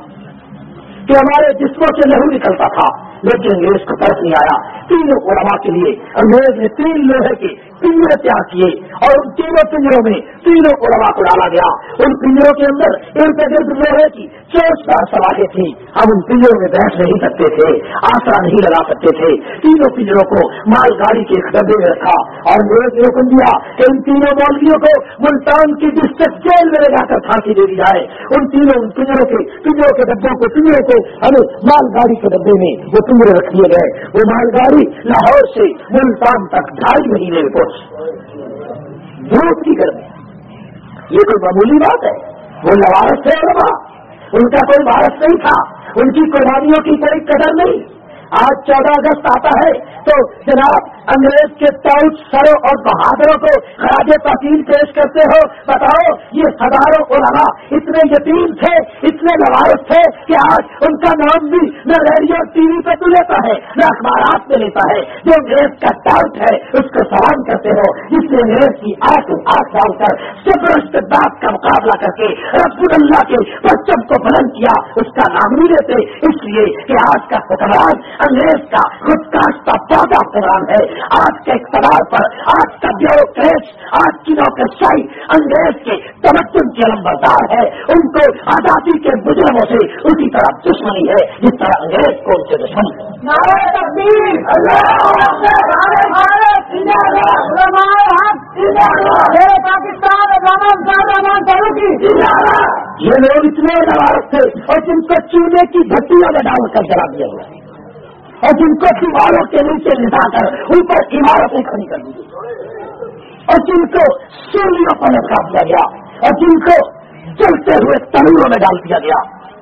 کہ ہمارے جسموں سے لہو نکلتا تھا لیکن انگریز کو طرف نہیں آیا. تینوں علماء کے لیے انگریز نے تین لوہے کے پنجرے تیار کیے اور ان تینوں پنجروں میں تینوں علماء کو ڈالا گیا. ان پنجروں کے اندر ارد گرد لوہے کی چوسدار سلاخیں تھیں. ہم ان پنجروں میں بیٹھ نہیں سکتے تھے, آسرا نہیں لگا سکتے تھے. تینوں پنجروں کو مال گاڑی کے ایک ڈبے میں رکھا اور انگریز نے حکم دیا کہ ان تینوں مولویوں کو ملتان کی ڈسٹرکٹ جیل میں لے جا کر پھانسی دے دی جائے. ان تینوں ان پنجروں کے پنجروں کے ڈبوں کو پنجروں کو ہمیں مال گاڑی کے ڈبے میں وہ پنجرے رکھ دیے گئے. وہ مال گاڑی لاہور سے ملتان تک ڈھائی مہینے میں پہنچ دھوپ کی گرمی. یہ کوئی معمولی بات ہے. وہ لوارث تھے علماء, ان کا کوئی وارث نہیں تھا, ان کی قربانیوں کی کوئی قدر نہیں. آج چودہ اگست آتا ہے تو جناب انگریز کے تاؤت سروں اور بہادروں کو خراج تحسین پیش کرتے ہو. بتاؤ یہ ہزاروں علماء اتنے یتیم تھے, اتنے لوارث تھے کہ آج ان کا نام بھی نہ ریڈیو ٹی وی پہ تو لیتا ہے نہ اخبارات میں لیتا ہے. جو انگریز کا تاؤت ہے اس کو سلام کرتے ہو, جس نے انگریز کی آنکھ آنکھ ڈال کر صفر استداد کا مقابلہ کر کے رسول اللہ کے پرچم کو بلند کیا, اس کا نام نہیں لیتے. اس لیے کہ آج کا حکمران انگریز کا خود کاشتہ پودا حکمران ہے. آج کے اقتدار پر آج کا بیوروکریٹ, آج کی نوکرشاہی انگریز کے تمدن کی علمبردار ہے. ان کو آزادی کے مجرموں سے اسی طرح دشمنی ہے جس طرح انگریز کو ان سے دشمنی ہے. نعرہ تکبیر, اللہ اکبر, نعرہ بھارت زندہ باد, علماء حق زندہ باد, میرے پاکستان علامہ امجاد رحمان فاروقی زندہ باد. یہ لوگ اتنے نوارث تھے اور جن کو چولہے کی بھٹیوں میں ڈال کر جلا دیا گیا اور جن کو دیواروں کے نیچے لٹا کر اوپر عمارتیں کھڑی کر دی اور جن کو سولیوں پر لٹکا دیا گیا اور جن کو جلتے ہوئے تنوروں میں ڈال دیا گیا.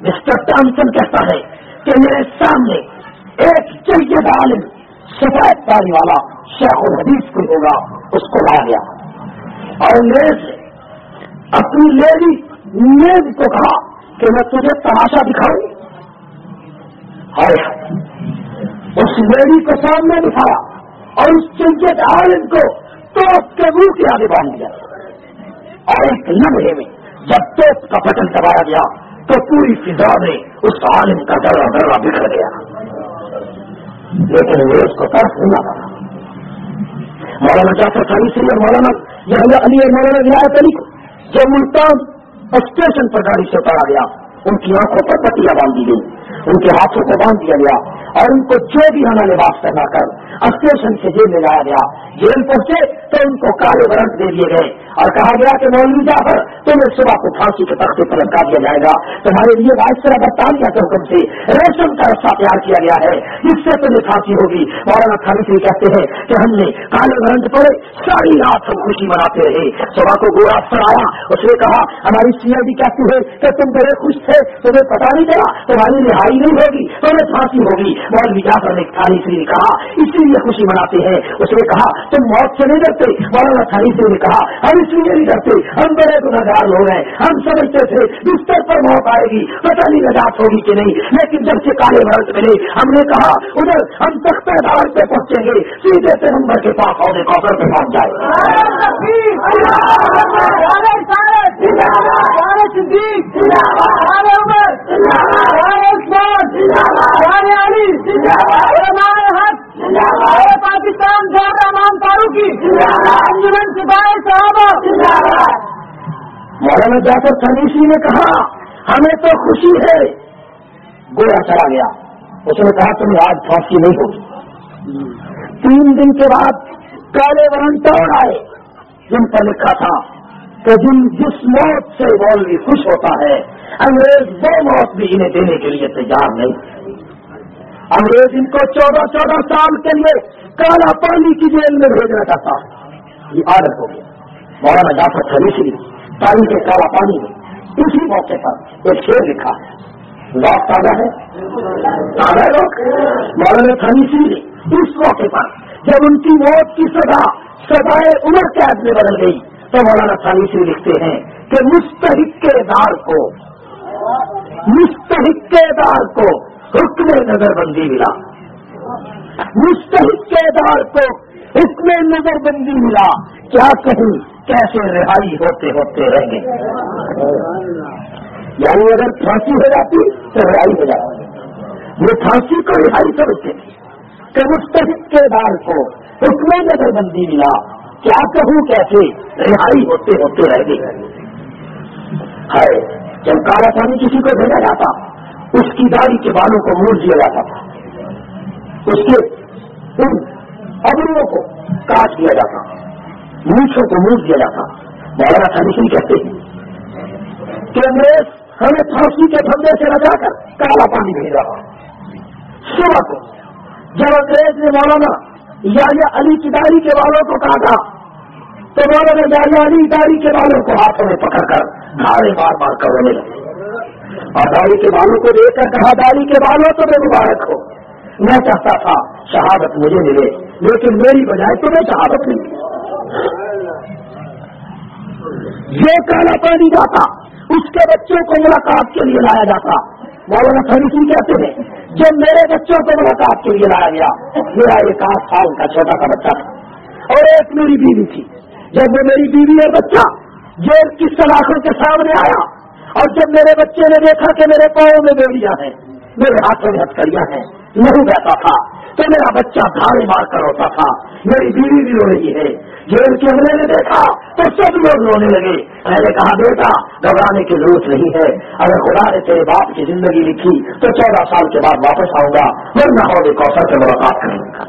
مسٹر ٹامسن کہتا ہے کہ میرے سامنے ایک جید عالم سفید داڑھی والا شیخ الحدیث کوئی ہوگا، اس کو لایا گیا اور انگریز نے اپنی لیڈی نیز کو کہا کہ میں تجھے تماشا دکھاؤں. اور اس لیڈی کو سامنے دکھایا اور اس جید عالم کو توپ کے منہ کے آگے باندھ دیا اور ایک لمحے میں جب توپ کا بٹن دبایا گیا تو پوری فضا میں اس عالم کا ذرہ ذرہ بکھر گیا. لیکن وہ اس کو طرف نہیں آتا. مولانا جعفر خانیسی اور مولانا یحییٰ علی اور مولانا ولایت علی کو جب ملتان اسٹیشن پر گاڑی سے اتارا گیا، ان کی آنکھوں پر پٹیاں باندھ دی گئی، ان کے ہاتھوں کو باندھ دیا گیا اور ان کو جو بھی آنا لباس پہنا کر اسٹیشن سے جیل میں لایا گیا. جیل پہنچے تو ان کو کالے ورنٹ دے دیے گئے اور کہا گیا کہ مولوی جعفر تمہیں صبح کو پھانسی کے تختے پر لٹکا دیا جائے گا. تمہارے لیے وائسرا برطانیہ کے حکم سے ریشم کا رسہ تیار کیا گیا ہے جس سے تمہیں پھانسی ہوگی. مولانا خانیسی کہتے ہیں کہ ہم نے کالے ورنٹ پڑے، ساری رات ہم خوشی مناتے رہے. صبح کو گورا افسر آیا، اس نے کہا ہماری سی آئی ڈی کہتی ہے کہ تم بڑے خوش تھے، تمہیں پتا نہیں چلا، تمہاری رہائی نہیں ہوگی، تمہیں پھانسی ہوگی. مولوی جعفر نے خانیسی نے کہا اسی لیے خوشی مناتے ہیں. اس نے کہا تم موت سے نہیں ڈرتے. مولانا خانیسی نے کہا ہم اس لیے نہیں ڈرتے، ہم بڑے گنہگار لوگ ہیں، ہم سمجھتے تھے بستر پر موت آئے گی، پتہ نہیں نجات ہوگی کہ نہیں، لیکن جب سے کالے ورنٹ ملے ہم نے کہا ادھر ہم تختہ دار پہ پہنچیں گے، سیدھے پیغمبر کے پاس عہدے کوثر پہ پہنچ جائے. پاکستان امام فاروقی انجمن سپاہی صحابہ. مولانا جعفر خانیسی نے کہا ہمیں تو خوشی ہے. گویا چلا گیا، اس نے کہا تمہیں آج پھانسی نہیں ہوگی. تین دن کے بعد کالے ورنٹ اور آئے جن پر لکھا تھا کہ جن جس موت سے مولوی خوش ہوتا ہے انگریز وہ موت بھی انہیں دینے کے لیے تیار نہیں. انگریز ان کو چودہ چودہ سال کے لیے کالا پانی کی جیل میں بھیجنا چاہتا. یہ عادت ہو گیا. مولانا جعفر خانیسی پانی کے کالا پانی میں اسی موقع پر ایک شعر لکھا ہے، لوگ تازہ ہے تازہ لوگ. مولانا خانیسی نے اس موقع پر جب ان کی موت کی سزا سزائے عمر قید میں بدل گئی تو مولانا خانیسی لکھتے ہیں کہ مستحق کے دار کو مستحق کے دار کو حکم نظر بندی ملا، مستحق کے دار کو حکم نظر بندی ملا. کیا کہیں کیسے رہائی ہوتے ہوتے رہ گئے. یعنی اگر پھانسی ہو جاتی تو رہائی ہو جاتی. وہ پھانسی کو رہائی سمجھتے تھے کہ مستحق کے دار کو حکم نظر بندی ملا. کیا کہوں کیسے رہائی ہوتے ہوتے رہ گئے. ہے جب کالا پانی کسی کو بھیجا جاتا اس کی داڑھی کے بالوں کو موڑ دیا جاتا تھا، اس کے ان ابروؤں کو کاٹ دیا جاتا، مونچھوں کو موڑ دیا جاتا. مولانا خانیسی کہتے ہیں کہ انگریز ہمیں پھانسی کے پھندے سے لگا کر کالا پانی بھیج رہا. صبح کو جب انگریز نے مولانا یحییٰ علی کی داڑھی کے بالوں کو کاٹا تو مولانا یحییٰ علی داڑھی کے بالوں کو ہاتھوں میں پکڑ کر گھاڑے مار مار کر رونے لگے اور داڑھی کے بالوں کو دیکھ کر کہا داڑھی کے بالوں تو بے مبارک ہو، میں چاہتا تھا شہادت مجھے ملے لیکن میری بجائے تمہیں شہادت ملی. یہ کالا پانی جاتا اس کے بچوں کو ملاقات کے لیے لایا جاتا. مولانا خانیسی کہتے ہیں جب میرے بچوں کو ملاقات کے لیے لایا گیا، میرا ایک آٹھ سال کا چھوٹا کا بچہ تھا اور ایک میری بیوی تھی. جب وہ میری بیوی اور بچہ جیل کی سلاخوں کے سامنے آیا اور جب میرے بچے نے دیکھا کہ میرے پاؤں میں بیڑیاں ہیں، میرے ہاتھوں میں ہتھکڑیاں ہیں، نہیں بیٹھا تھا تو میرا بچہ دھاڑے مار کر روتا تھا، میری بیوی بھی رو رہی ہے. جیل کے عملے نے دیکھا تو سب لوگ رونے لگے. میں نے کہا بیٹا گھبرانے کی ضرورت نہیں ہے، اگر خدا نے تیرے باپ کی زندگی لکھی تو چودہ سال کے بعد واپس آؤں گا، ورنہ عہدے کوثر سے ملاقات کریں گا.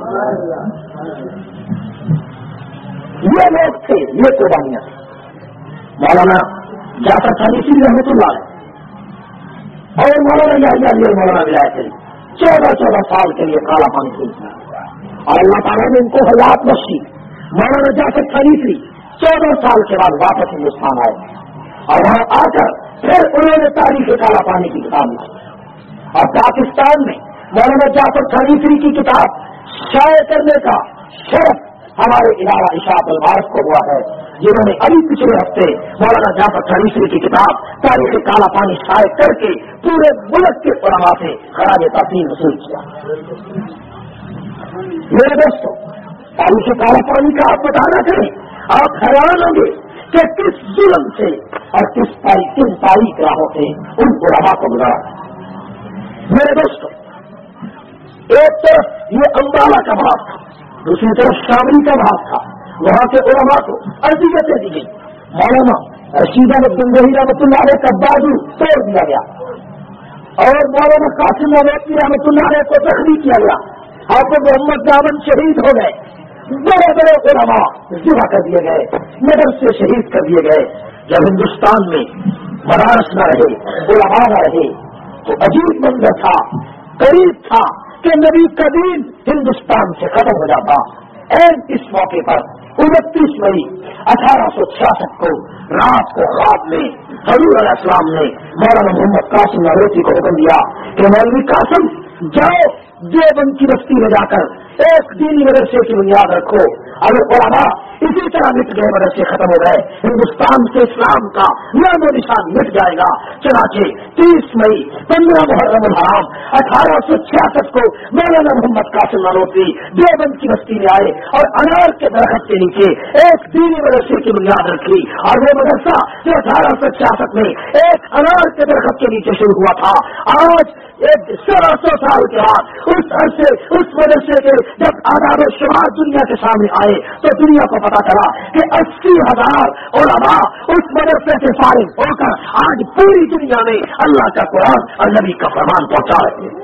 یہ لوگ تھے، یہ قربانیاں تھیں. مولانا جعفر خانیسی رحمۃ اللہ علیہ اور مولانا یحییٰ علی اور مولانا ولایت علی چودہ چودہ سال کے لیے کالا پانی پی اور اللہ تعالیٰ نے ان کو حیات بخشی. مولانا جعفر خانیسی چودہ سال کے بعد واپس ہندوستان آئے اور وہاں آ کر پھر انہوں نے تاریخ کالا پانی کی کتاب لکھی اور پاکستان میں مولانا جعفر تھانیفری کی کتاب شائع کرنے کا شرف ہمارے ادارہ اشاعت البارک کو ہوا ہے، جنہوں نے ابھی پچھلے ہفتے مولانا جعفر تھانیفری کی کتاب تاریخ کالا پانی شائع کر کے پورے ملک کے علماء سے خراج تحسین وصول کیا۔ میرے دوستوں، تاریخ کالا پانی کا آپ بتانا کریں، آپ حیران ہوں گے کہ کس ظلم سے اور کس تاریخ کن تاریخ راہوں سے ان علماء کو گزارا۔ میرے دوستوں، ایک طرف یہ امبالہ کا بھاگ تھا، دوسری طرف شاملی کا بھاگ تھا، وہاں کے علماء کو اذیتیں دی گئی۔ مولانا رشید احمد گنگوہی رحمۃ اللہ علیہ کا بازو توڑ دیا گیا اور مولانا قاسم نانوتوی رحمۃ اللہ علیہ کو زخمی کیا گیا۔ حافظ محمد دامن شہید ہو گئے، بڑے بڑے علماء ذبح کر دیے گئے، نظر سے شہید کر دیے گئے۔ جب ہندوستان میں مدارس نہ رہے، علماء نہ رہے، تو عجیب منظر تھا، قریب تھا کہ نبی کا دین ہندوستان سے ختم ہو جاتا۔ این اس موقع پر انتیس مئی اٹھارہ سو چھیاسٹھ کو رات کو خواب میں حضور علیہ السلام نے مولانا محمد قاسم نانوتوی کو حکم دیا کہ مولوی قاسم جاؤ دیوبند کی بستی میں جا کر ایک دینی مدرسے کی بنیاد رکھو۔ اگر علماء اسی طرح مٹ گئے، مدرسے ختم ہو گئے، ہندوستان سے اسلام کا نام و نشان مٹ جائے گا۔ چنانچہ تیس مئی پندرہ محرم الحرام اٹھارہ سو چھیاسٹھ کو مولانا محمد قاسم نانوتوی دیوبند کی بستی میں آئے اور انار کے درخت کے نیچے ایک دینی مدرسے کی بنیاد رکھی، اور وہ مدرسہ جو اٹھارہ سو چھیاسٹھ میں ایک انار کے درخت کے نیچے شروع ہوا تھا، آج ایک سولہ سو سال کے بعد اس عرصے اس مدرسے کے جب آداب و شمار دنیا کے سامنے آئے تو دنیا کو پتا چلا کہ اسی ہزار علماء اس مدرسے سے فارغ ہو کر آج پوری دنیا میں اللہ کا قرآن اور نبی کا فرمان پہنچا رہے ہیں۔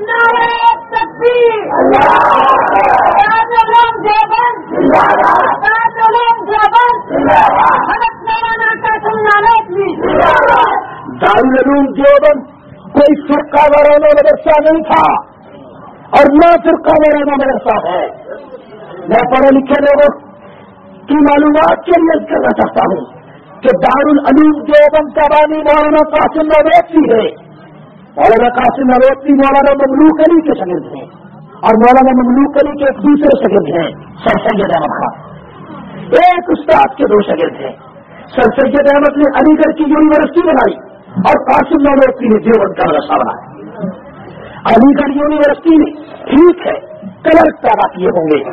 دارالعلوم دیوبند کوئی فرقہ وارانہ مدرسہ نہیں تھا اور نہ فرقہ وارانہ مدرسہ ہے۔ میں پڑھے لکھے لوگوں کی معلومات کے لیے کرنا چاہتا ہوں کہ دارالعلوم دیوبند کا بانی مولانا قاسم نانوتوی ہے۔ مولانا قاسم نانوتوی مولانا مملوک علی کے شاگرد ہیں اور مولانا مملوک علی کے ایک دوسرے شاگرد ہیں سر سید احمد خان۔ ایک استاد کے دو شاگرد ہیں، سر سید احمد نے علی گڑھ کی یونیورسٹی بنائی اور قاسم نانوتوی نے دیوبند کا مدرسہ بنایا۔ علی گڑھ یونیورسٹی میں ٹھیک ہے کلرک پیدا کیے ہوں گے،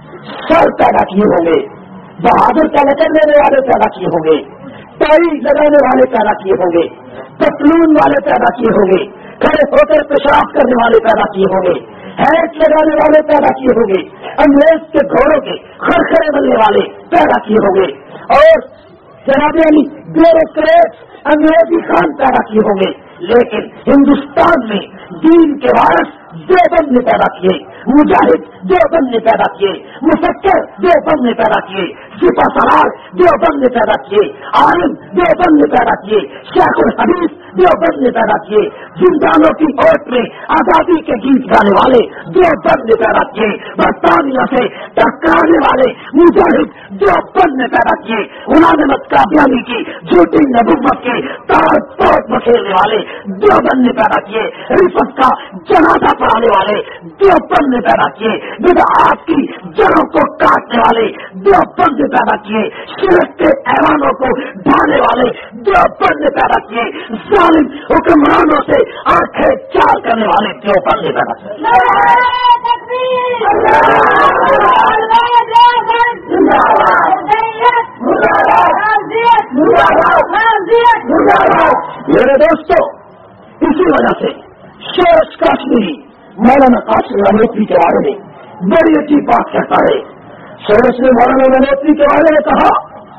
سر پیدا کیے ہوں گے، بہادر کا لقب لینے والے پیدا کیے ہوں گے، ٹائی لگانے والے پیدا کیے ہوں گے، پتلون والے پیدا کیے ہوں گے، کھڑے ہو کر پیشاب کرنے والے پیدا کیے ہوں گے، ہیٹ لگانے والے پیدا کیے ہوں گے، انگریز کے گھوڑوں کے خرخرے بننے والے پیدا کیے ہوں گے، اور جناب علی بیوروکریٹ انگریزی خان پیدا کیے ہوں گے، لیکن ہندوستان میں دین کے وارث دیوبند نے پیدا کیے، مجاہد دیوبند نے پیدا کیے، مفکر دیوبند نے پیدا کیے، سپہ سالار دیوبند نے پیدا کیے، عالم دیوبند نے پیدا کیے، شیخ الحدیث دیوبند نے پیدا کیے، زندانوں کی اوٹ میں آزادی کے گیت گانے والے دیوبند نے پیدا کیے، برطانیہ سے ٹکرانے والے مجاہد دیوبند نے پیدا کیے، غلام احمد قادیانی کی جھوٹی نبوت کے تار توڑ بکھیرنے والے دیوبند نے پیدا کیے، رفت کا جنازہ پڑھانے والے دیوبند نے پیدا کیے، بدعات کی جڑوں کو کاٹنے والے دیوبند نے پیدا کیے، شرک کے ایوانوں کو ڈھانے والے دیوبند نے پیدا کیے، ظالم حکمرانوں سے آنکھیں چار کرنے والے دیوبند نے پیدا کیے۔ میرے دوستوں، اسی وجہ سے شورش کاشمیری مولانا قاسم نانوتوی کے بارے میں بڑی اچھی بات کہتا ہے۔ شورش نے مولانا نانوتوی کے بارے میں کہا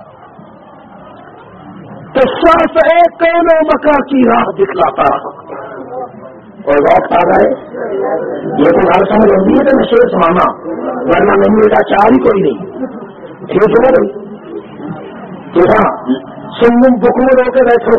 کہ شرف ایک کون مکہ کی راہ دکھلاتا اور وقت آ گئے، یہ تو گھر سمجھ ہوتی ہے کہ میں شیر سمانا، ورنہ نہیں میرا چار ہی کوئی نہیں، ٹھیک ہے نہیں تو ہاں سن بکو رو کے بیٹھو،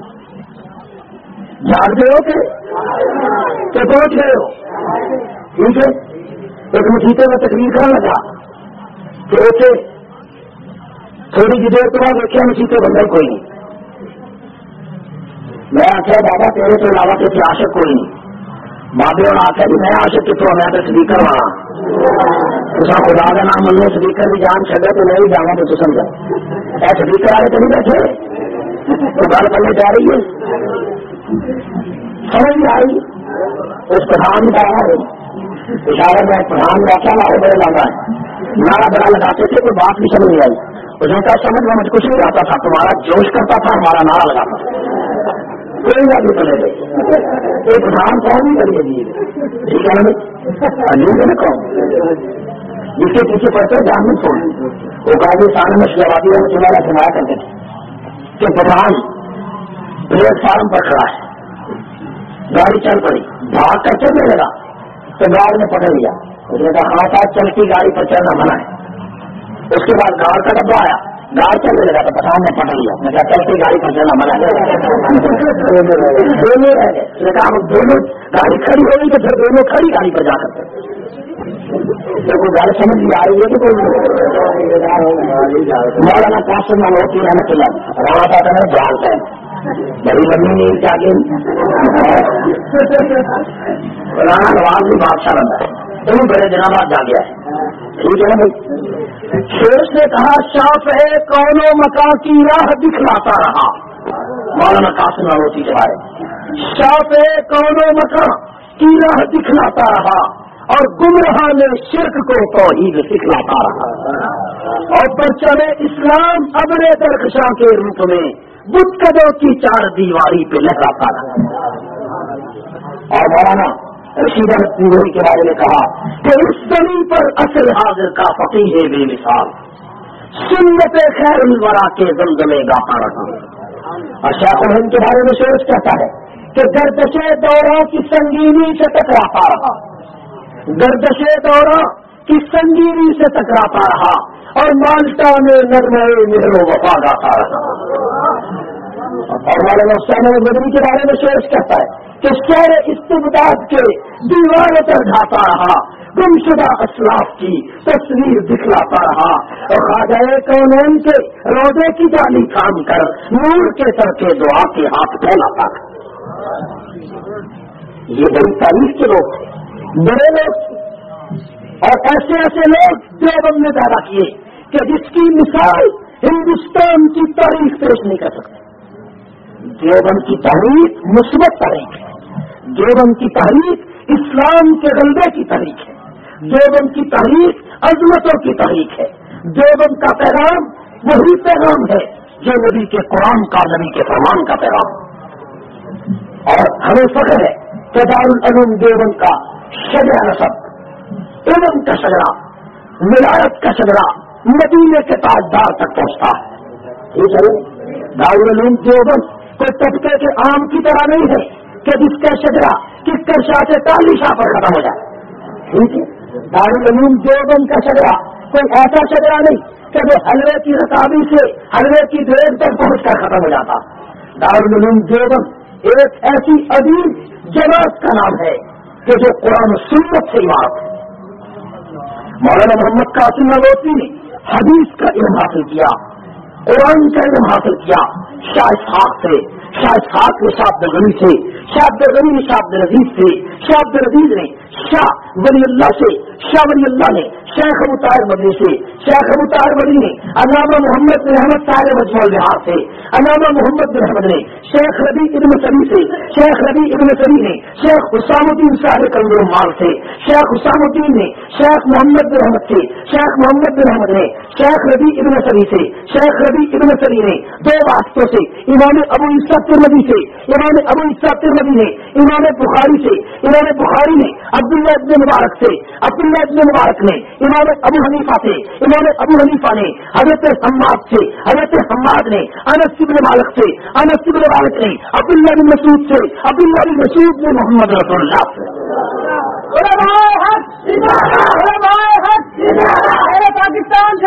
جاگ گئے ہو کہ پہنچ گئے ہو، ٹھیک ہے۔ ایک مٹھیتے میں تقریر کرنے لگا کہ اسے تھوڑی سی دیر کے بعد دیکھا مٹھیتے بندہ کوئی نہیں، میں آخیا بابا تیرے تو علاوہ کسی عاشق کوئی نہیں. بابے اور آخیا جی میں عاشق کتوں میں تو سپیکر والا تصا خدا کا نام منو سپیکر کی جان چڈے تو میں بھی جانا تو تو سمجھا اے سپیکر والے تو نہیں بیٹھے تو گل کرنے جا رہی ہے سمجھ نہیں آئی. اس پٹھان کا اشارہ میں پٹھان کا کیا نعرے بڑے لگا ہے نعرہ بڑا لگاتے تھے کوئی بات بھی سمجھ نہیں آئی. اس نے کہا سمجھ میں مجھ کچھ نہیں آتا تھا تمہارا جوش کرتا تھا ہمارا نعرہ لگاتا تھا کوئی بات نہیں چلے گئے ایک پٹھان کون نہیں کریے جی ٹھیک ہے نا عجیب ہے کون جس کے پیچھے پڑتے جان میں چھوڑ وہ قاضی سامنے میں شہبازی میں چلا سنایا کرتے تھے کہ پٹھان پلیٹ فارم پر کھڑا ہے گاڑی چل پڑی بھاگ کر چلنے لگا تو گاڑی نے پکڑ لیا اس نے کہا ہاں صاحب چلتی گاڑی پر چلنا منع ہے. اس کے بعد گاڑ کا ڈبا آیا گاڑ چلنے لگا تو پٹھان نے پکڑ لیا میں کہا چلتی گاڑی پر چلنا منع ہے. دونوں رہ گئے اس نے کہا دونوں گاڑی کھڑی ہو گئی تو پھر دونوں کھڑی گاڑی پر جا کرتے کوئی گاڑی سمجھ نہیں آ رہی ہے کہ کوئی مولانا قاسم نانوتوی رحمۃ اللہ رانا پاتا نے جانتے ہیں بڑی لمبی نہیں چاہیے رانا نواز بھی بادشاہ بنتا ہے انہیں بڑے دنوں بعد جا گیا ہے ٹھیک ہے نا بھائی. شیخ نے کہا شاف ہے کونوں مکان کی راہ دکھلاتا رہا مولانا قاسم نانوتوی کے بارے شاف ہے کونوں مکان کی راہ دکھلاتا رہا اور گمراہ نے شرک کو توحید سکھلاتا رہا اور پرچم اسلام ابر درخشاں کے روپ میں بت قدوں کی چار دیواری پہ لہراتا رہا. اور مولانا رشید احمد تنگوہی کے بارے میں کہا کہ اس زمین پر اصل حاضر کا فقیر ہے بے مثال سنت خیر الورا کے زمزمے گاتا رہا. اور شیخ الہند کے بارے میں شیخ کہتا ہے کہ گردش دوروں کی سنگینی سے ٹکراتا رہا گردش دوروں کی سنگینی سے ٹکراتا رہا اور مالٹا میں نرمے مہر و وفا گاتا رہا. اور مولانا حسین احمد مدنی کے بارے میں شیخ کہتا ہے کہ شہر استبداد کے دیواروں پر ڈھاتا رہا گمشدہ اسلاف کی تصویر دکھلاتا رہا اور خواجہ کونین کے روزے کی جالی کام کر نور کے سر کے دعا کے ہاتھ پھیلاتا تھا. یہ بڑی تاریخ کے لوگ تھے بڑے لوگ تھے اور ایسے ایسے لوگ دیوبند نے پیدا کیے کہ جس کی مثال ہندوستان کی تاریخ پیش نہیں کر سکتے. دیوبند کی تحریک مثبت تحریک ہے. دیوبند کی تحریک اسلام کے غلبے کی تحریک ہے. دیوبند کی تحریک عظمتوں کی تحریک ہے. دیوبند کا پیغام وہی پیغام ہے جو نبی کے قرآن کا نبی کے فرمان کا پیغام. اور ہمیں فخر ہے کہ دارالعلوم دیوبند کا شجرہ نسب علم کا شجرہ ولایت کا شجرہ مدینے کے تاجدار تک پہنچتا ہے. ٹھیک ہے دارالعلوم دیوبند کوئی طبقے کے عام کی طرح نہیں ہے کہ جس کا شجرہ کس کر شاہ سے تالی شاہ پر ختم ہو جائے. ٹھیک ہے دارالعلوم دیوبند کا شجرہ کوئی ایسا شجرہ نہیں کہ وہ حلوے کی رکابی سے حلوے کی دیر تک پہنچ کر ختم ہو جاتا. دارالعلوم دیوبند ایک ایسی عظیم جماعت کا نام ہے کہ جو قرآن و سنت سے عبارت ہے. مولانا محمد قاسم نانوتوی نے حدیث کا علم حاصل کیا قرآن کا علم حاصل کیا شاہ اسحاق سے شاہ اسحاق نے شاہ عبدالغنی سے شاہ عبدالغنی نے شاہ عبدالعزیز سے شاہ عبدالعزیز نے شاہ ولی اللہ سے شاہ ولی اللہ نے شیخ ابو طاہر مدنی سے شیخ ابو طاہر مدنی نے علامہ محمد بن احمد صاحب مجموع البحار سے علامہ محمد بن احمد نے شیخ ربیع ابن سری سے شیخ ربیع ابن سری نے شیخ حسام الدین صاحب کنگور مال سے شیخ حسام الدین نے شیخ محمد بن احمد سے شیخ محمد بن احمد نے شیخ ربیع ابن سری سے شیخ ربیع ابن سری نے دو واسطوں سے امام ابو عیسیٰ ترمذی سے امام ابو عیسیٰ ترمذی نے امام بخاری سے امام بخاری نے عبداللہ ابن مبارک سے عبداللہ ابن مبارک نے امام ابو حنیفہ سے امام ابو حنیفہ نے حضرت حماد سے حضرت حماد نے انس بن مالک سے انس بن مالک نے عبداللہ بن مسعود سے عبداللہ بن مسعود نے محمد رسول اللہ سے پاکستان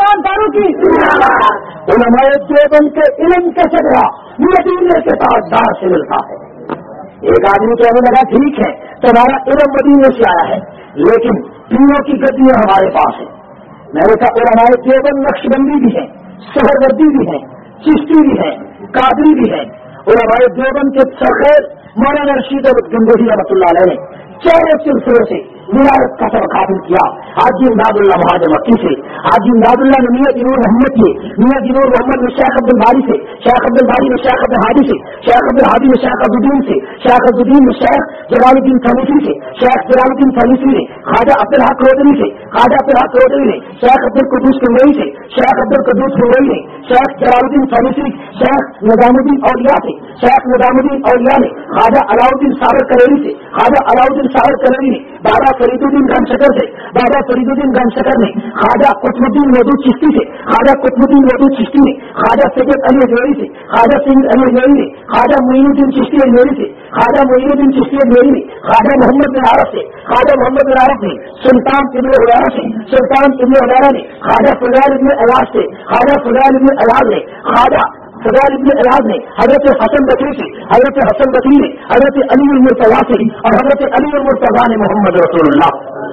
علماء دیوبند کے علم کا شجرہ مدینے کے تاجدار سے ملتا ہے. ایک آدمی کہنے لگا ٹھیک ہے تمہارا علم مدینے سے آیا ہے لیکن تینوں کی گدیاں ہمارے پاس ہیں. میں نے کہا علماء دیوبند نقشبندی بھی ہیں سہروردی بھی ہیں چشتی بھی ہیں قادری بھی ہیں. علماء دیوبند کے سرخیر مولانا رشید احمد گنگوہی رحمۃ اللہ علیہ نے چاروں سلسلوں سے ولایت کا سبق حاصل کیا. حاجی امداد اللہ مہاجر مکی سے، حاجی امداد اللہ نے میاں جنور محمد سے، میاں جنور محمد نے شیخ عبد الباری سے، شیخ عبد الباری نے شیخ عبد الحادی سے، شیخ عبد الحادی نے شیخ عبد الدین سے، شیخ عبد الدین نے شیخ جلال الدین فنیسی سے، شیخ جلال الدین فنیسی نے خواجہ عبد الحق روڈری سے، خواجہ عبد الحق روڈری نے شیخ عبد القدوس کنگوئی سے، شیخ عبد القدوس کنگوئی نے شیخ جلال الدین فنیسی، شیخ نظام الدین اولیاء سے، شیخ نظام الدین اولیاء نے خواجہ علاؤدین ساور کریری سے، خواجہ علاؤدین ساور کریری نے بابا فرید الدین گن شکر سے، بابا فرید الدین گن شکر نے خواجہ قطب الدین مودود چشتی سے، خواجہ قطب الدین مودود چشتی نے خواجہ سید علی اجمیری سے، خواجہ سید علی اجمیری نے خواجہ معین الدین چشتی اجمیری سے، خواجہ معین الدین چشتی اجمیری نے خواجہ محمد بن عارف سے، خواجہ محمد بن عارف نے سلطان ابن علیہ سے، سلطان ابن علیہ نے خواجہ فضیل ابن عیاض سے، خواجہ فضیل ابن عیاض نے خواجہ فضیل ابن عیاض نے حضرت حسن بصری سے، حضرت حسن بصری نے حضرت علی المرتضیٰ سے اور حضرت علی المرتضیٰ نے محمد رسول اللہ.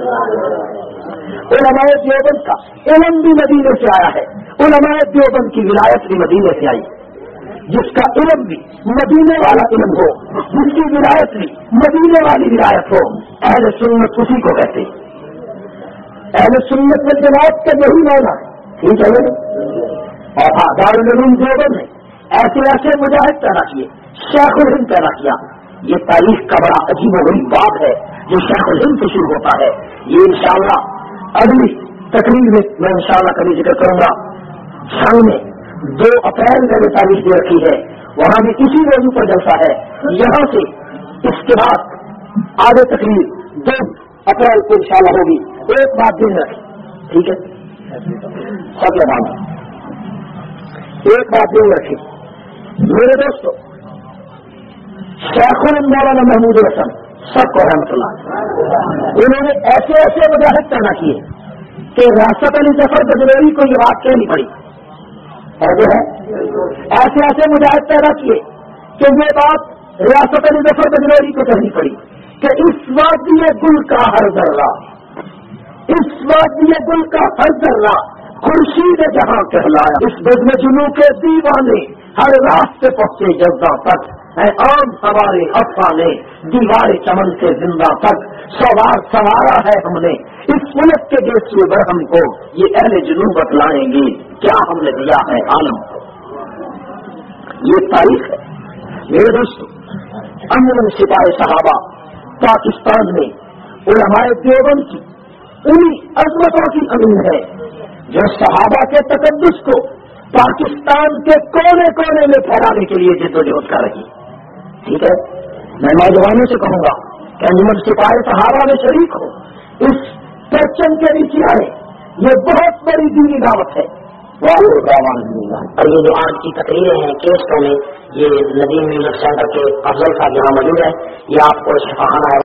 علماء دیوبند کا علم بھی مدینے سے آیا ہے، علماء دیوبند کی ولایت بھی مدینے سے آئی. جس کا علم بھی مدینے والا علم ہو، جس کی ولایت بھی مدینے والی ولایت ہو، اہل سنت اسی کو کہتے ہیں. اہل سنت میں جماعت کا یہی معنی ہے، ٹھیک ہے. اور دارالعلوم دیوبند نے ایسے ایسے مجاہد پیدا کیے، شیخ الہند پیدا کیا. یہ تاریخ کا بڑا عجیب و غریب بات ہے جو شیخ الہند سے شروع ہوتا ہے. یہ انشاءاللہ اگلی تقریر میں میں انشاءاللہ کبھی ذکر کروں گا. شام میں دو اپریل میں نے تاریخ دے رکھی ہے، وہاں بھی اسی موضوع پر جلسہ ہے. یہاں سے اس کے بعد آگے تقریر دو اپریل کو انشاءاللہ ہوگی. ایک بات دن رکھیں، ٹھیک ہے؟ سب لگانا ایک بات دن رکھیں میرے دوستوں. شیخ الہند مولانا محمود حسن سب کو رحمۃ اللہ، انہوں نے ایسے ایسے مجاہد پیدا کیے کہ ریاست علی ظفر بجنوری کو یہ بات کہنی پڑی. اور جو ہے ایسے ایسے مجاہد پیدا کیے کہ یہ بات ریاست علی ظفر بجنوری کو کہنی پڑی کہ اس وادی گل کا ہر ذرہ، اس وادی گل کا ہر ذرہ خورشید جہاں کہلایا. اس بزم جنوں کے دیوانے ہر راستے پہنچے جزا تک، اے عام سوارے افسانے دیوار چمن سے زندہ تک. سوار سوارا ہے ہم نے اس ملک کے گیسوئے برہم کو، یہ اہل جنوں بتلائیں گے کیا ہم نے دیا ہے عالم کو. یہ تاریخ ہے میرے دوستوں. امن سپاہ صحابہ پاکستان میں علماء دیوبند کی انہی عظمتوں کی امین ہے جو صحابہ کے تقدس کو پاکستان کے کونے کونے میں پھیلانے کے لیے جدوجہد کر رہی. ٹھیک ہے، میں نوجوانوں سے کہوں گا کہ انجمن سپاہی صحابہ میں شریک ہو، اس پرچم کے نیچے آئے. یہ بہت بڑی دینی دعوت ہے. اور یہ جو آج کی تقریریں ہیں کیسٹوں میں، یہ ندیم میوزک سینٹر کے افضل صاحب یہاں موجود ہے، یہ آپ کو شفاخانہ